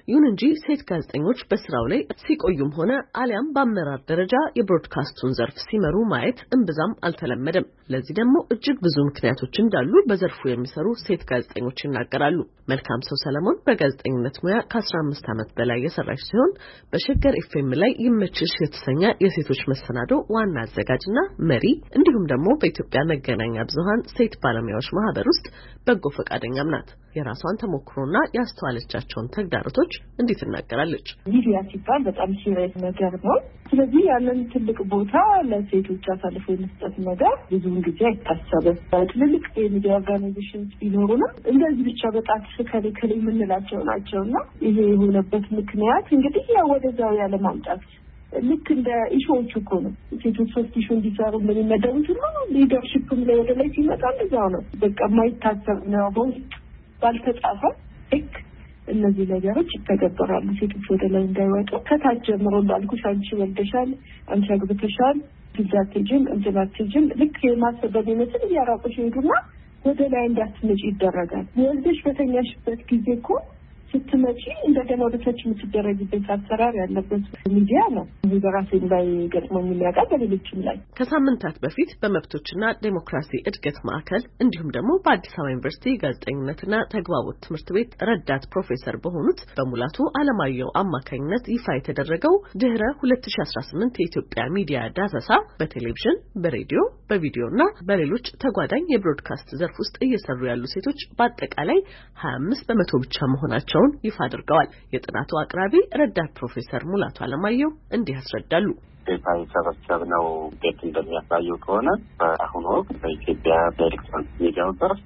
ይሁን እንጂ ሴት ጋዜጠኞች በስራው ላይ ሲቆዩም ሆነ አሊያም በአመራር ደረጃ የብሮድካስቱን ዘርፍ ሲመሩ ማየት እምብዛም አልተለመደም። ለዚህ ደግሞ እጅግ ብዙ ምክንያቶች እንዳሉ በዘርፉ የሚሰሩ ሴት ጋዜጠኞች ይናገራሉ። መልካም ሰው ሰለሞን በጋዜጠኝነት ሙያ ከ15 ዓመት በላይ የሰራች ሲሆን በሸገር ኤፍኤም ላይ ይመችሽ የተሰኘ የሴቶች መሰናዶ ዋና አዘጋጅና መሪ እንዲሁም ደግሞ በኢትዮጵያ መገናኛ ብዙሃን ሴት ባለሙያዎች ማህበር ውስጥ በጎ ፈቃደኛም ናት። የራሷን ተሞክሮና ያስተዋለቻቸውን ተግዳሮቶች እንዴት ትናገራለች።
ሚዲያ ሲባል በጣም ሲሪየስ ነገር ነው። ስለዚህ ያንን ትልቅ ቦታ ለሴቶች አሳልፎ የመስጠት ነገር ብዙውን ጊዜ አይታሰብም። ትልልቅ የሚዲያ ኦርጋናይዜሽንስ ቢኖሩንም እንደዚህ ብቻ በጣም ከሌ የምንላቸው ናቸውና ይሄ የሆነበት ምክንያት እንግዲህ ያው ወደዛው ያለ ማምጣት ልክ እንደ ኢሹዎች እኮ ነው። ሴቶች 3 ኢሹ እንዲሰሩ እንደሚመደቡት ነው። ሊደርሺፕም ላይ ወደ ላይ ሲመጣ እንደዛው ነው። በቃ የማይታሰብ ነው። በውስጥ ባልተጻፈ ህግ እነዚህ ነገሮች ይተገበራሉ። ሴቶች ወደ ላይ እንዳይወጡ ከታች ጀምሮ እንዳልኩሽ አንቺ ወልደሻል፣ አንቺ አግብተሻል፣ ዲዛቴጅም እንጀላቴጅም ልክ የማሰበብ ይመስል እያራቁሽ ሄዱና ወደ ላይ እንዳትመጪ ይደረጋል። ወልደሽ በተኛሽበት ጊዜ እኮ ስትመጪ እንደገና ወደታች የምትደረግበት አሰራር ያለበት ሚዲያ ነው። እዚህ በራሴ ላይ ገጥሞኝ የሚያውቃል በሌሎችም ላይ።
ከሳምንታት በፊት በመብቶችና ዴሞክራሲ እድገት ማዕከል እንዲሁም ደግሞ በአዲስ አበባ ዩኒቨርሲቲ ጋዜጠኝነትና ተግባቦት ትምህርት ቤት ረዳት ፕሮፌሰር በሆኑት በሙላቱ አለማየሁ አማካኝነት ይፋ የተደረገው ድህረ 2018 የኢትዮጵያ ሚዲያ ዳሰሳ በቴሌቪዥን፣ በሬዲዮ፣ በቪዲዮና በሌሎች ተጓዳኝ የብሮድካስት ዘርፍ ውስጥ እየሰሩ ያሉ ሴቶች በአጠቃላይ 25% ብቻ መሆናቸው ይፋ አድርገዋል። የጥናቱ አቅራቢ ረዳት ፕሮፌሰር ሙላቱ አለማየሁ እንዲህ ያስረዳሉ።
የሰበሰብነው ውጤት እንደሚያሳየው ከሆነ በአሁኑ ወቅት በኢትዮጵያ በኤሌክትሮኒክስ ሚዲያው ዘርፍ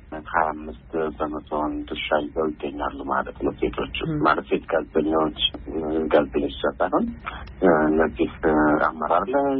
25% ድርሻ ይዘው ይገኛሉ ማለት ነው። ሴቶች ማለት ሴት ጋዜጠኞች ሳይሆን እነዚህ አመራር ላይ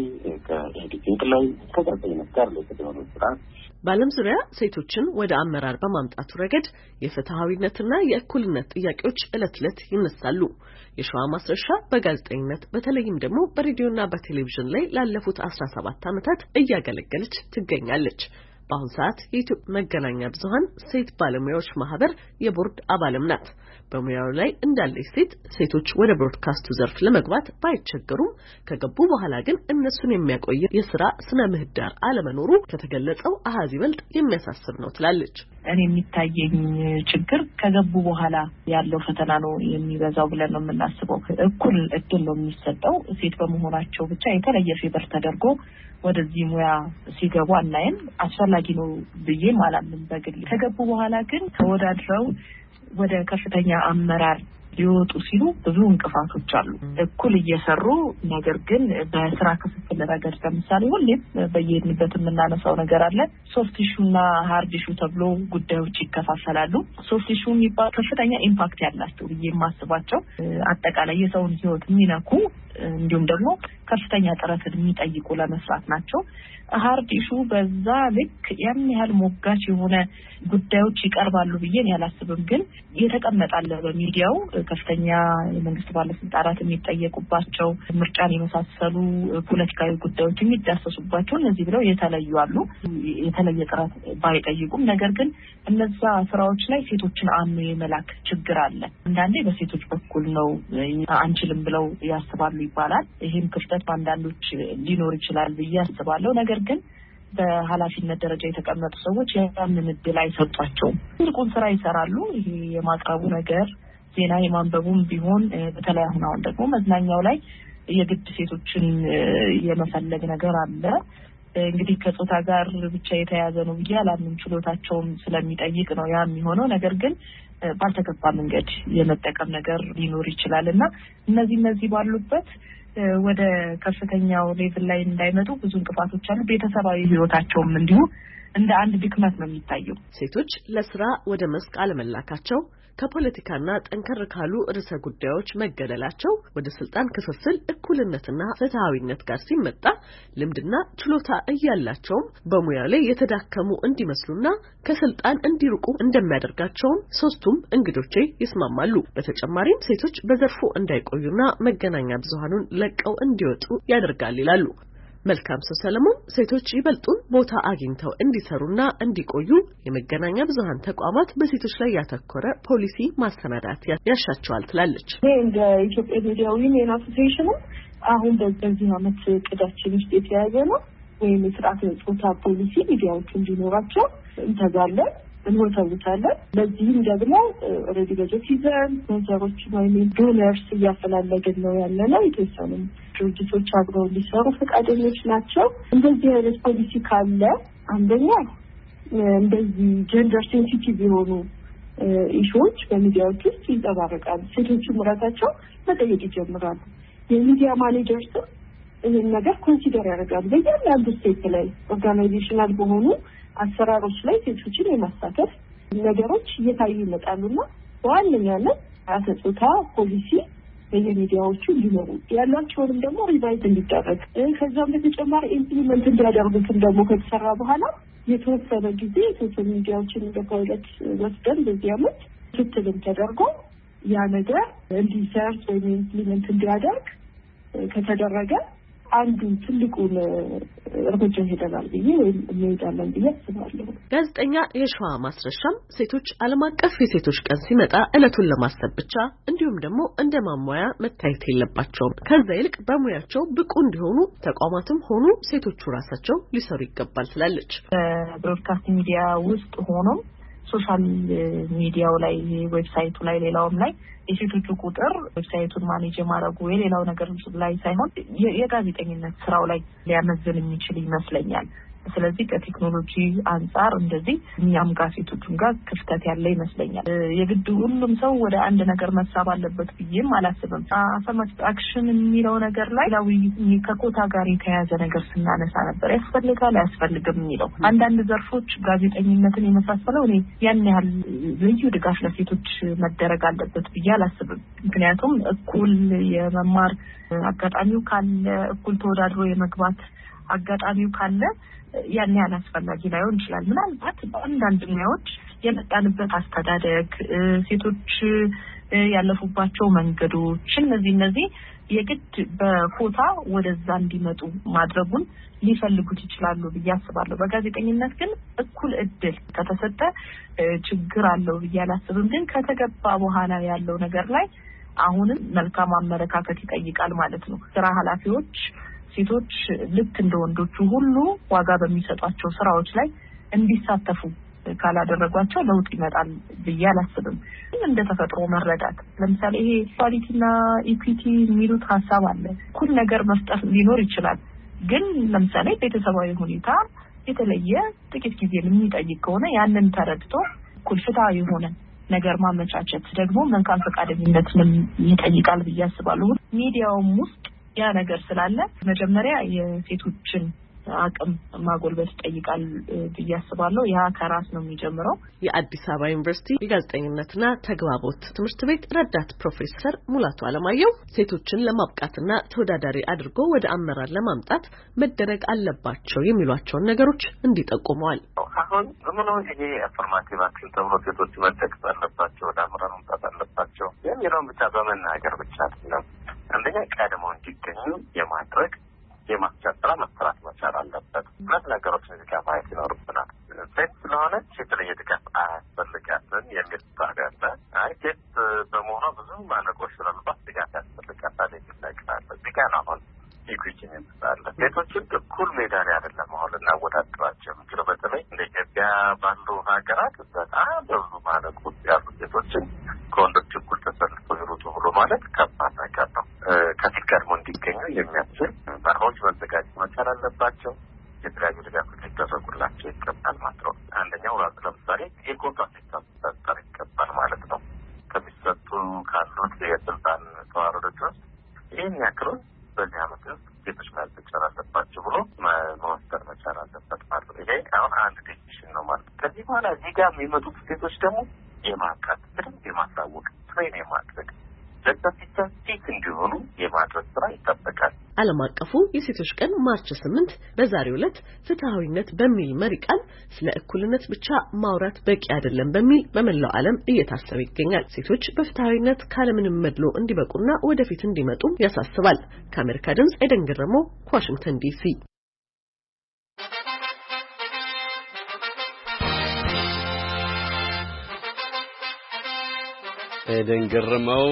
ከኤዲቲንግ ላይ ከጋዜጠኝነት ጋር የተደረጉ ስራ
በዓለም ዙሪያ ሴቶችን ወደ አመራር በማምጣቱ ረገድ የፍትሃዊነትና የእኩልነት ጥያቄዎች ዕለት ዕለት ይነሳሉ። የሸዋ ማስረሻ በጋዜጠኝነት በተለይም ደግሞ በሬዲዮና በቴሌቪዥን ላይ ላለፉት 17 ዓመታት እያገለገለች ትገኛለች። በአሁኑ ሰዓት የኢትዮጵያ መገናኛ ብዙሃን ሴት ባለሙያዎች ማህበር የቦርድ አባልም ናት። በሙያው ላይ እንዳለች ሴቶች ወደ ብሮድካስቱ ዘርፍ ለመግባት ባይቸገሩም ከገቡ በኋላ ግን እነሱን የሚያቆይ የሥራ ስነ ምህዳር አለመኖሩ ከተገለጸው አሃዝ ይበልጥ የሚያሳስብ ነው ትላለች።
እኔ የሚታየኝ ችግር ከገቡ በኋላ ያለው ፈተና ነው የሚበዛው ብለን ነው የምናስበው። እኩል እድል ነው የሚሰጠው። ሴት በመሆናቸው ብቻ የተለየ ፌቨር ተደርጎ ወደዚህ ሙያ ሲገቡ አናይም። አስፈላጊ ነው ብዬ ማላምን በግል። ከገቡ በኋላ ግን ተወዳድረው ወደ ከፍተኛ አመራር ሊወጡ ሲሉ ብዙ እንቅፋቶች አሉ። እኩል እየሰሩ ነገር ግን በስራ ክፍፍል ረገድ ለምሳሌ ሁሌም በየሄድንበት የምናነሳው ነገር አለ። ሶፍት ኢሹና ሃርድ ኢሹ ተብሎ ጉዳዮች ይከፋፈላሉ። ሶፍት ኢሹ የሚባል ከፍተኛ ኢምፓክት ያላቸው ብዬ የማስባቸው አጠቃላይ የሰውን ሕይወት የሚነኩ እንዲሁም ደግሞ ከፍተኛ ጥረትን የሚጠይቁ ለመስራት ናቸው። ሃርድ ኢሹ በዛ ልክ ያን ያህል ሞጋች የሆነ ጉዳዮች ይቀርባሉ ብዬ ያላስብም። ግን የተቀመጣለ በሚዲያው ከፍተኛ የመንግስት ባለስልጣናት የሚጠየቁባቸው ምርጫን የመሳሰሉ ፖለቲካዊ ጉዳዮች የሚዳሰሱባቸው እነዚህ ብለው የተለዩ አሉ። የተለየ ጥረት ባይጠይቁም ነገር ግን እነዛ ስራዎች ላይ ሴቶችን አምኖ የመላክ ችግር አለ። አንዳንዴ በሴቶች በኩል ነው አንችልም ብለው ያስባሉ ይባላል። ይሄም ክፍተት በአንዳንዶች ሊኖር ይችላል ብዬ አስባለሁ። ነገር ግን በኃላፊነት ደረጃ የተቀመጡ ሰዎች ያንን እድል አይሰጧቸውም። ትልቁን ስራ ይሰራሉ። ይሄ የማቅረቡ ነገር ዜና የማንበቡም ቢሆን በተለይ አሁን ደግሞ መዝናኛው ላይ የግድ ሴቶችን የመፈለግ ነገር አለ። እንግዲህ ከጾታ ጋር ብቻ የተያያዘ ነው ብዬ አላምንም። ችሎታቸውም ስለሚጠይቅ ነው ያ የሚሆነው። ነገር ግን ባልተገባ መንገድ የመጠቀም ነገር ሊኖር ይችላልና እነዚህ ባሉበት ወደ ከፍተኛው ሌቭል ላይ እንዳይመጡ ብዙ እንቅፋቶች አሉ። ቤተሰባዊ ህይወታቸውም እንዲሁ እንደ አንድ ድክመት ነው የሚታየው።
ሴቶች ለስራ ወደ መስክ አለመላካቸው ከፖለቲካና ጠንከር ካሉ ርዕሰ ጉዳዮች መገለላቸው ወደ ስልጣን ክፍፍል እኩልነትና ፍትሃዊነት ጋር ሲመጣ ልምድና ችሎታ እያላቸውም በሙያው ላይ የተዳከሙ እንዲመስሉና ከስልጣን እንዲርቁ እንደሚያደርጋቸው ሶስቱም እንግዶቼ ይስማማሉ። በተጨማሪም ሴቶች በዘርፉ እንዳይቆዩና መገናኛ ብዙሃኑን ለቀው እንዲወጡ ያደርጋል ይላሉ። መልካም ሰው ሰለሞን ሴቶች ይበልጡን ቦታ አግኝተው እንዲሰሩና እንዲቆዩ የመገናኛ ብዙሃን ተቋማት በሴቶች ላይ ያተኮረ ፖሊሲ ማሰናዳት ያሻቸዋል ትላለች።
እንደ ኢትዮጵያ ሚዲያ ዊሜን አሶሲዬሽን አሁን በዚህ ዓመት እቅዳችን ውስጥ የተያዘ ነው ወይም የስርዓተ ጾታ ፖሊሲ ሚዲያዎቹ እንዲኖራቸው እንተጋለን እንወተውታለን። ለዚህም ደግሞ ኦልሬዲ በጀት ይዘን ስፖንሰሮች ወይም ዶነርስ እያፈላለግን ነው ያለነው። የተወሰኑ ድርጅቶች አብረው ሊሰሩ ፈቃደኞች ናቸው። እንደዚህ አይነት ፖሊሲ ካለ አንደኛ እንደዚህ ጀንደር ሴንሲቲቭ የሆኑ ኢሹዎች በሚዲያዎች ውስጥ ይንጸባረቃሉ። ሴቶቹም ራሳቸው መጠየቅ ይጀምራሉ። የሚዲያ ማኔጀርስ ይህን ነገር ኮንሲደር ያደርጋሉ። በእያንዳንዱ ስቴፕ ላይ ኦርጋናይዜሽናል በሆኑ አሰራሮች ላይ ሴቶችን የማሳተፍ ነገሮች እየታዩ ይመጣሉና በዋነኛነት አተጾታ ፖሊሲ በየሚዲያዎቹ እንዲኖሩ ያላቸውንም ደግሞ ሪቫይዝ እንዲደረግ ከዛም በተጨማሪ ኢምፕሊመንት እንዲያደርጉትም ደግሞ ከተሰራ በኋላ የተወሰነ ጊዜ ሶሻል ሚዲያዎችን በፓይለት ወስደን በዚህ ዓመት ክትትልም ተደርጎ ያ ነገር እንዲሰርት ወይም ኢምፕሊመንት እንዲያደርግ ከተደረገ አንዱ ትልቁን እርምጃ ሄደናል ብዬ ወይም እንሄዳለን ብዬ አስባለሁ።
ጋዜጠኛ የሸዋ ማስረሻም ሴቶች ዓለም አቀፍ የሴቶች ቀን ሲመጣ ዕለቱን ለማሰብ ብቻ እንዲሁም ደግሞ እንደ ማሟያ መታየት የለባቸውም። ከዛ ይልቅ በሙያቸው ብቁ እንዲሆኑ ተቋማትም ሆኑ ሴቶቹ ራሳቸው ሊሰሩ ይገባል ትላለች።
ብሮድካስት ሚዲያ ውስጥ ሆኖ ሶሻል ሚዲያው ላይ ዌብሳይቱ ላይ ሌላውም ላይ የሴቶቹ ቁጥር ዌብሳይቱን ማኔጅ ማድረጉ የሌላው ነገር ላይ ሳይሆን የጋዜጠኝነት ስራው ላይ ሊያመዝን የሚችል ይመስለኛል። ስለዚህ ከቴክኖሎጂ አንፃር እንደዚህ እኛም ጋር ሴቶቹም ጋር ክፍተት ያለ ይመስለኛል። የግድ ሁሉም ሰው ወደ አንድ ነገር መሳብ አለበት ብዬም አላስብም። አፈርማቲቭ አክሽን የሚለው ነገር ላይ ከኮታ ጋር የተያያዘ ነገር ስናነሳ ነበር። ያስፈልጋል አያስፈልግም የሚለው አንዳንድ ዘርፎች ጋዜጠኝነትን የመሳሰለው እኔ ያን ያህል ልዩ ድጋፍ ለሴቶች መደረግ አለበት ብዬ አላስብም። ምክንያቱም እኩል የመማር አጋጣሚው ካለ እኩል ተወዳድሮ የመግባት አጋጣሚው ካለ ያን ያህል አስፈላጊ ላይሆን ይችላል። ምናልባት በአንዳንድ ሙያዎች የመጣንበት አስተዳደግ ሴቶች ያለፉባቸው መንገዶች እነዚህ የግድ በኮታ ወደዛ እንዲመጡ ማድረጉን ሊፈልጉት ይችላሉ ብዬ አስባለሁ። በጋዜጠኝነት ግን እኩል እድል ከተሰጠ ችግር አለው ብዬ አላስብም። ግን ከተገባ በኋላ ያለው ነገር ላይ አሁንም መልካም አመለካከት ይጠይቃል ማለት ነው። ስራ ኃላፊዎች ሴቶች ልክ እንደ ወንዶቹ ሁሉ ዋጋ በሚሰጧቸው ስራዎች ላይ እንዲሳተፉ ካላደረጓቸው ለውጥ ይመጣል ብዬ አላስብም። እንደ ተፈጥሮ መረዳት ለምሳሌ ይሄ ኳሊቲና ኢኩዊቲ የሚሉት ሐሳብ አለ። እኩል ነገር መፍጠር ሊኖር ይችላል። ግን ለምሳሌ ቤተሰባዊ ሁኔታ የተለየ ጥቂት ጊዜ የሚጠይቅ ከሆነ ያንን ተረድቶ እኩል ፍትሃዊ የሆነ ነገር ማመቻቸት ደግሞ መልካም ፈቃደኝነትን ይጠይቃል ብዬ አስባለሁ። ሚዲያውም ውስጥ ያ ነገር ስላለ መጀመሪያ የሴቶችን አቅም ማጎልበት ይጠይቃል ብዬ አስባለሁ። ያ ከራስ ነው የሚጀምረው።
የአዲስ አበባ ዩኒቨርሲቲ የጋዜጠኝነትና ተግባቦት ትምህርት ቤት ረዳት ፕሮፌሰር ሙላቱ አለማየሁ ሴቶችን ለማብቃትና ተወዳዳሪ አድርጎ ወደ አመራር ለማምጣት መደረግ አለባቸው የሚሏቸውን ነገሮች እንዲጠቁመዋል።
አሁን ምንም ይሄ አፈርማቲቭ አክሽን ተብሎ ሴቶች መደገፍ አለባቸው፣ ወደ አመራር መምጣት አለባቸው የሚለውን ብቻ በመናገር ብቻ አይደለም። አንደኛ ቀድሞ እንዲገኙ የማድረግ የማስቻል ስራ መስራት መቻል አለበት። ሁለት ነገሮችን እዚህ ጋር ማየት ይኖርብናል። ሴት ስለሆነች የተለየ ድጋፍ አያስፈልጋትም የሚል ሳቢ አለ። አይ ሴት በመሆኗ ብዙ ማነቆች ስላሉባት ድጋፍ ያስፈልጋታል የሚል ነገር አለ። እዚህ ጋር አሁን ኢኩዊቲን ይመስላል። ሴቶችን እኩል ሜዳ ላይ አይደለም አሁን ልናወዳድራቸው የምንችለው። በተለይ እንደ ኢትዮጵያ ባሉ ሀገራት በጣም በብዙ ማነቆች ያሉ ሴቶችን ከወንዶች እኩል ተሰልፈው ይሩጡ ብሎ ማለት ከባድ ነገር ነው። ከፊት ቀድሞ እንዲገኙ የሚያስችል መርሆች መዘጋጀት መቻል አለባቸው። የተለያዩ ድጋፎች ሊደረጉላቸው ይገባል ማለት ነው። አንደኛው ለምሳሌ የኮታ ሲስተም ሊፈጠር ይገባል ማለት ነው። ከሚሰጡ ካሉት የስልጣን ተዋረዶች ውስጥ ይህን ያክሉን በዚህ ዓመት ውስጥ ሴቶች መቻል አለባቸው ብሎ መወሰን መቻል አለበት ማለት ነው። ይሄ አሁን አንድ ዲሲሽን ነው ማለት ነው። ከዚህ በኋላ እዚህ ጋር የሚመጡት ሴቶች ደግሞ የማካት በደንብ የማሳወቅ ትሬን የማድረግ ለተፊታ ሴት እንዲሆኑ የማድረግ ስራ ይጠበቃል።
ዓለም አቀፉ የሴቶች ቀን ማርች 8 በዛሬው ዕለት ፍትሃዊነት በሚል መሪ ቃል ስለ እኩልነት ብቻ ማውራት በቂ አይደለም በሚል በመላው ዓለም እየታሰበ ይገኛል። ሴቶች በፍትሃዊነት ካለምንም መድሎ እንዲበቁና ወደፊት እንዲመጡ ያሳስባል። ከአሜሪካ ድምጽ ኤደን ገረመው ከዋሽንግተን ዲሲ
ኤደን ገረመው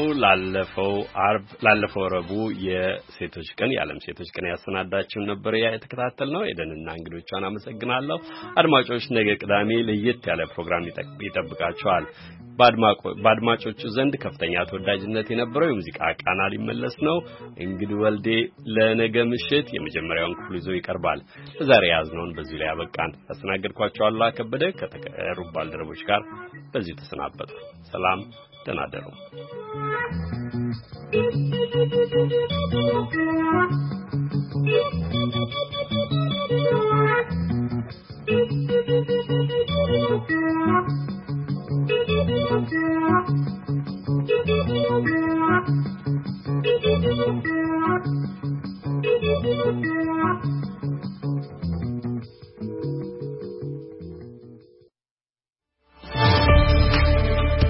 ላለፈው ረቡዕ የሴቶች ቀን የዓለም ሴቶች ቀን ያሰናዳችውን ነበር የተከታተልነው። ኤደንና እንግዶቿን አመሰግናለሁ። አድማጮች ነገ ቅዳሜ ለየት ያለ ፕሮግራም ይጠብቃቸዋል። በአድማጮቹ ዘንድ ከፍተኛ ተወዳጅነት የነበረው የሙዚቃ ቃና ሊመለስ ነው። እንግዲህ ወልዴ ለነገ ምሽት የመጀመሪያውን ክፍል ይዞ ይቀርባል። ዛሬ ያዝነውን በዚህ ላይ ያበቃን። ያስተናገድኳችሁ አሉላ ከበደ ከተቀሩ ባልደረቦች ጋር በዚህ ተሰናበቱ። ሰላም ተናደሩ።